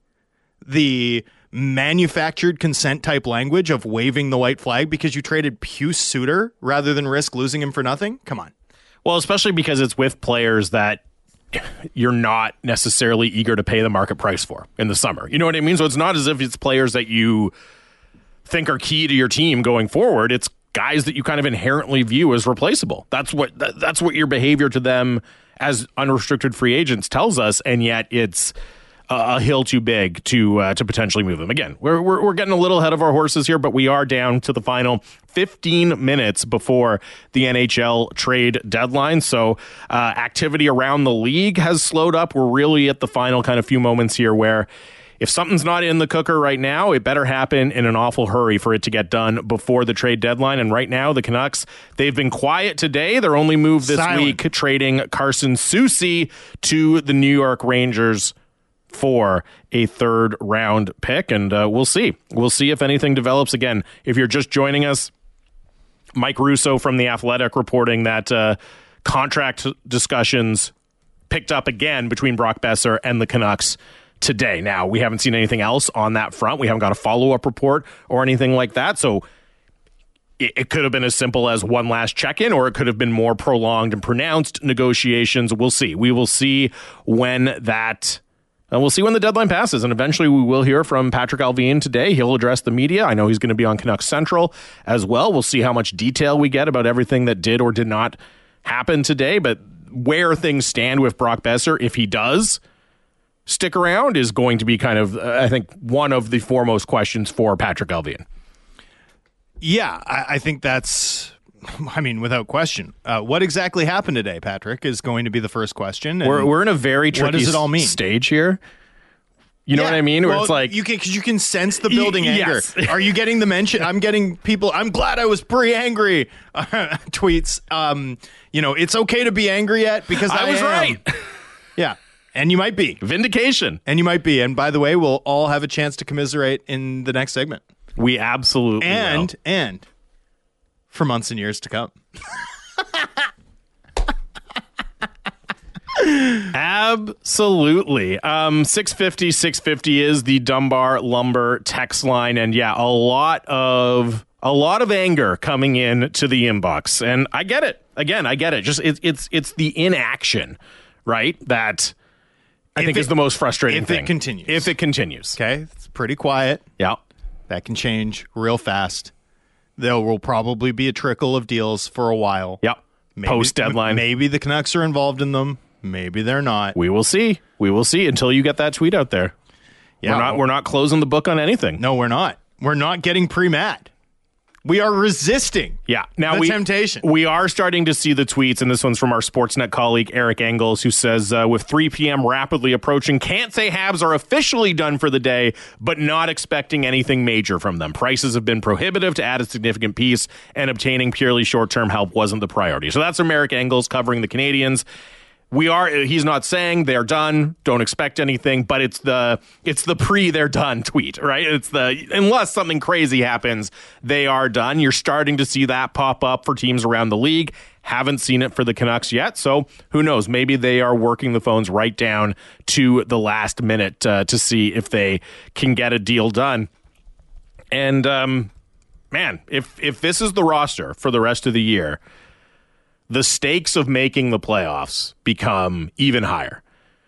the manufactured consent type language of waving the white flag because you traded Pius Suter rather than risk losing him for nothing. Come on. Well, especially because it's with players that you're not necessarily eager to pay the market price for in the summer. You know what I mean? So it's not as if it's players that you think are key to your team going forward. It's guys that you kind of inherently view as replaceable. That's what that, that's what your behavior to them as unrestricted free agents tells us, and yet it's a hill too big to uh, to potentially move them. Again, we're, we're we're getting a little ahead of our horses here, but we are down to the final fifteen minutes before the N H L trade deadline. So uh, activity around the league has slowed up. We're really at the final kind of few moments here where if something's not in the cooker right now, it better happen in an awful hurry for it to get done before the trade deadline. And right now, the Canucks, they've been quiet today. Their only move this Silent. week, trading Carson Soucy to the New York Rangers for a third round pick. And uh, we'll see. We'll see if anything develops. Again, if you're just joining us, Mike Russo from The Athletic reporting that uh, contract discussions picked up again between Brock Boeser and the Canucks today. Now, we haven't seen anything else on that front. We haven't got a follow-up report or anything like that. So it, it could have been as simple as one last check-in, or it could have been more prolonged and pronounced negotiations. We'll see. We will see when that... And we'll see when the deadline passes, and eventually we will hear from Patrick Allvin today. He'll address the media. I know he's going to be on Canucks Central as well. We'll see how much detail we get about everything that did or did not happen today, but where things stand with Brock Boeser, if he does stick around, is going to be kind of, uh, I think, one of the foremost questions for Patrick Allvin. Yeah, I, I think that's... I mean, without question. Uh, what exactly happened today, Patrick, is going to be the first question. We're we're in a very tricky what does it all mean? stage here. You know Yeah. what I mean? Where Well, it's like you can because you can sense the building Y- anger. yes. Are you getting the mention? I'm getting people. I'm glad I was pretty angry. Uh, tweets. Um, you know, it's okay to be angry yet because I, I was am. right. Yeah, and you might be, Vindication. and you might be. And by the way, we'll all have a chance to commiserate in the next segment, We absolutely and will. and for months and years to come. Absolutely. Um, six fifty, six fifty is the Dunbar Lumber text line. And yeah, a lot of a lot of anger coming in to the inbox. And I get it. Again, I get it. Just it, it's it's the inaction, right? That I If think it- is the most frustrating if it thing. continues. If it continues. Okay, it's pretty quiet. Yeah. That can change real fast. There will probably be a trickle of deals for a while. Yep. Post deadline. Maybe the Canucks are involved in them. Maybe they're not. We will see. We will see until you get that tweet out there. Yeah, we're not well- we're not closing the book on anything. No, we're not. We're not getting pre-mad. We are resisting. Yeah. Now the we, temptation. We are starting to see the tweets, and this one's from our Sportsnet colleague Eric Engels, who says, uh, with three p.m. rapidly approaching, can't say Habs are officially done for the day, but not expecting anything major from them. Prices have been prohibitive to add a significant piece, and obtaining purely short-term help wasn't the priority. So that's from Eric Engels covering the Canadians. We are. He's not saying they're done. Don't expect anything. But it's the it's the pre they're done tweet, right? It's the unless something crazy happens, they are done. You're starting to see that pop up for teams around the league. Haven't seen it for the Canucks yet. So who knows? Maybe they are working the phones right down to the last minute uh, to see if they can get a deal done. And um, man, if if this is the roster for the rest of the year, the stakes of making the playoffs become even higher.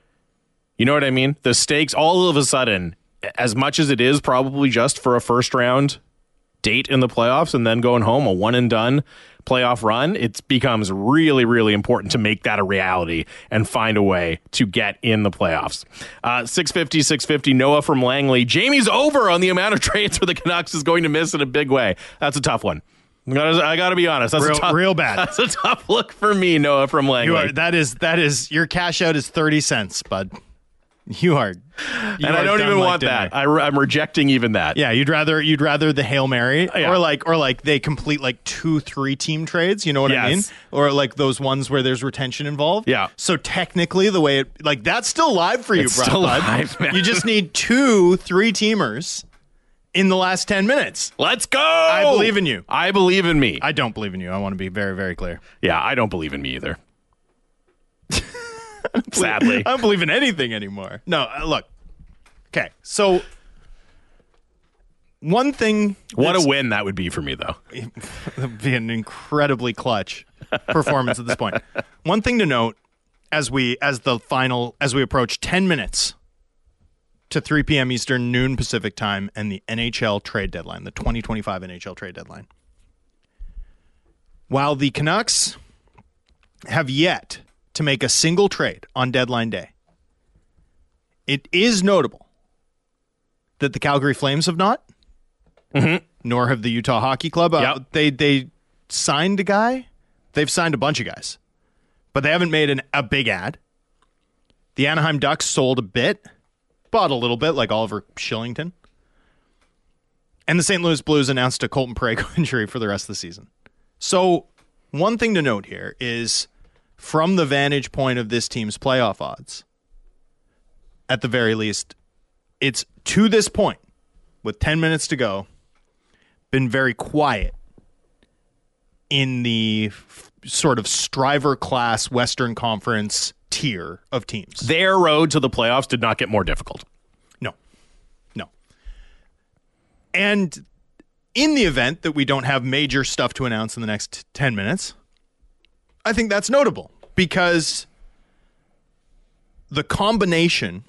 You know what I mean? The stakes all of a sudden, as much as it is probably just for a first round date in the playoffs and then going home, a one and done playoff run, it becomes really, really important to make that a reality and find a way to get in the playoffs. Uh, six fifty, six fifty, Noah from Langley. Jamie's over on the amount of trades for the Canucks is going to miss in a big way. That's a tough one. I gotta, I gotta be honest. That's Real- a tough, real bad. That's a tough look for me, Noah from Langley. You are, that is that is your cash out is thirty cents, bud. You are, you and are I don't done even like want dinner. that. I, I'm rejecting even that. Yeah, you'd rather you'd rather the Hail Mary Yeah. or like or like they complete like two, three team trades. You know what I mean? Yes. Or like those ones where there's retention involved. Yeah. So technically, the way it like that's still live for you, It's bro, still bud. live, man. You just need two, three teamers in the last ten minutes. Let's go. I believe in you. I believe in me. I don't believe in you. I want to be very, very clear. yeah, I don't believe in me either. Sadly. I don't believe in anything anymore. No, uh, look. Okay, so one thing. What that's- a win that would be for me, though. That'd be an incredibly clutch performance at this point. One thing to note as we as the final as we approach ten minutes to three p.m. Eastern, noon Pacific time, and the N H L trade deadline, the twenty twenty-five N H L trade deadline. While the Canucks have yet to make a single trade on deadline day, it is notable that the Calgary Flames have not, Mm-hmm. nor have the Utah Hockey Club. Uh, Yep. They they signed a guy. They've signed a bunch of guys, but they haven't made an, a big ad. The Anaheim Ducks sold a bit, bought a little bit, like Oliver Shillington. And the Saint Louis Blues announced a Colton Parayko injury for the rest of the season. So one thing to note here is, from the vantage point of this team's playoff odds, at the very least, it's to this point, with ten minutes to go, been very quiet in the f- sort of striver class Western Conference tier of teams. Their road to the playoffs did not get more difficult. No. No. And in the event that we don't have major stuff to announce in the next ten minutes, I think that's notable because the combination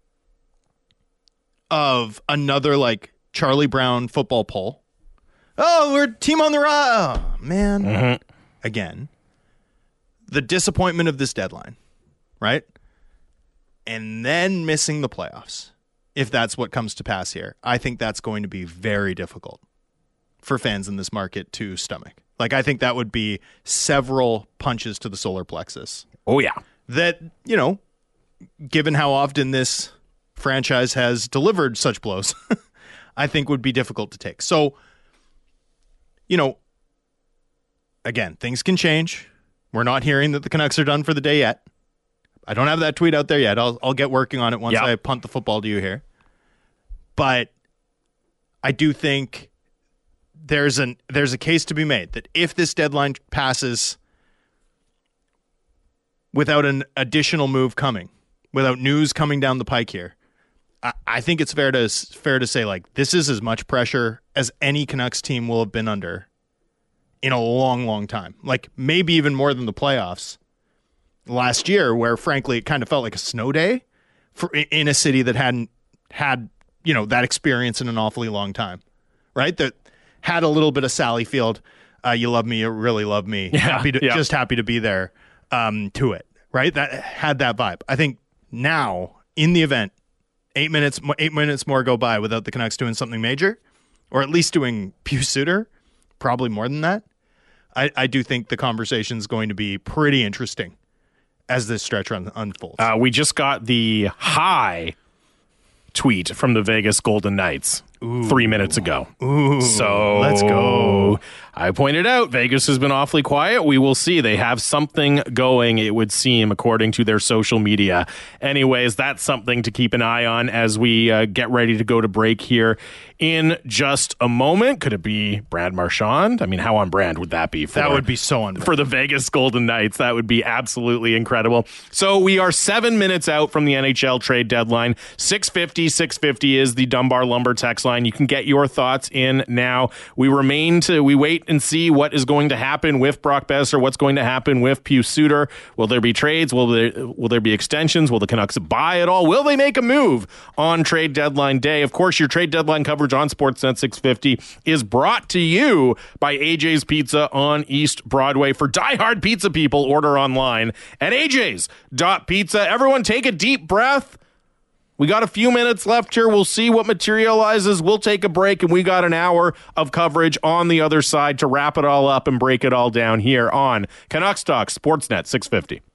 of another like Charlie Brown football poll. Oh, we're team on the rise. Oh, man. Mm-hmm. Again, the disappointment of this deadline, right? And then missing the playoffs. If that's what comes to pass here, I think that's going to be very difficult for fans in this market to stomach. Like, I think that would be several punches to the solar plexus Oh, yeah. that, you know, given how often this franchise has delivered such blows, I think would be difficult to take. So, you know, again, things can change. We're not hearing that the Canucks are done for the day yet. I don't have that tweet out there yet. I'll I'll get working on it once Yep. I punt the football to you here. But I do think there's an there's a case to be made that if this deadline passes without an additional move coming, without news coming down the pike here, I, I think it's fair to fair to say like this is as much pressure as any Canucks team will have been under in a long, long time. Like maybe even more than the playoffs last year, where frankly it kind of felt like a snow day for in a city that hadn't had, you know, that experience in an awfully long time, right? That had a little bit of Sally Field, uh, you love me, you really love me, yeah, happy to, yeah. just happy to be there, um, to it, right? That had that vibe. I think now in the event, eight minutes, eight minutes more go by without the Canucks doing something major, or at least doing Pius Suter, probably more than that. I, I do think the conversation is going to be pretty interesting as this stretch run unfolds. Uh, we just got the high tweet from the Vegas Golden Knights Ooh. three minutes ago. Ooh, so let's go. I pointed out Vegas has been awfully quiet. We will see. They have something going, it would seem, according to their social media. Anyways, that's something to keep an eye on as we uh, get ready to go to break here in just a moment. Could it be Brad Marchand? I mean, how on brand would that be? For, that would be so on brand. For the Vegas Golden Knights. That would be absolutely incredible. So we are seven minutes out from the N H L trade deadline. six fifty, six fifty is the Dunbar Lumber text line. You can get your thoughts in now. We remain to, we wait and see what is going to happen with Brock Boeser, what's going to happen with Pius Suter. Will there be trades? Will there, will there be extensions? Will the Canucks buy it all? Will they make a move on trade deadline day? Of course, your trade deadline coverage on Sportsnet six fifty is brought to you by A J's Pizza on East Broadway. For diehard pizza people, order online at a j's dot pizza. Everyone take a deep breath. We got a few minutes left here. We'll see what materializes. We'll take a break, and we got an hour of coverage on the other side to wrap it all up and break it all down here on Canucks Talk Sportsnet six fifty.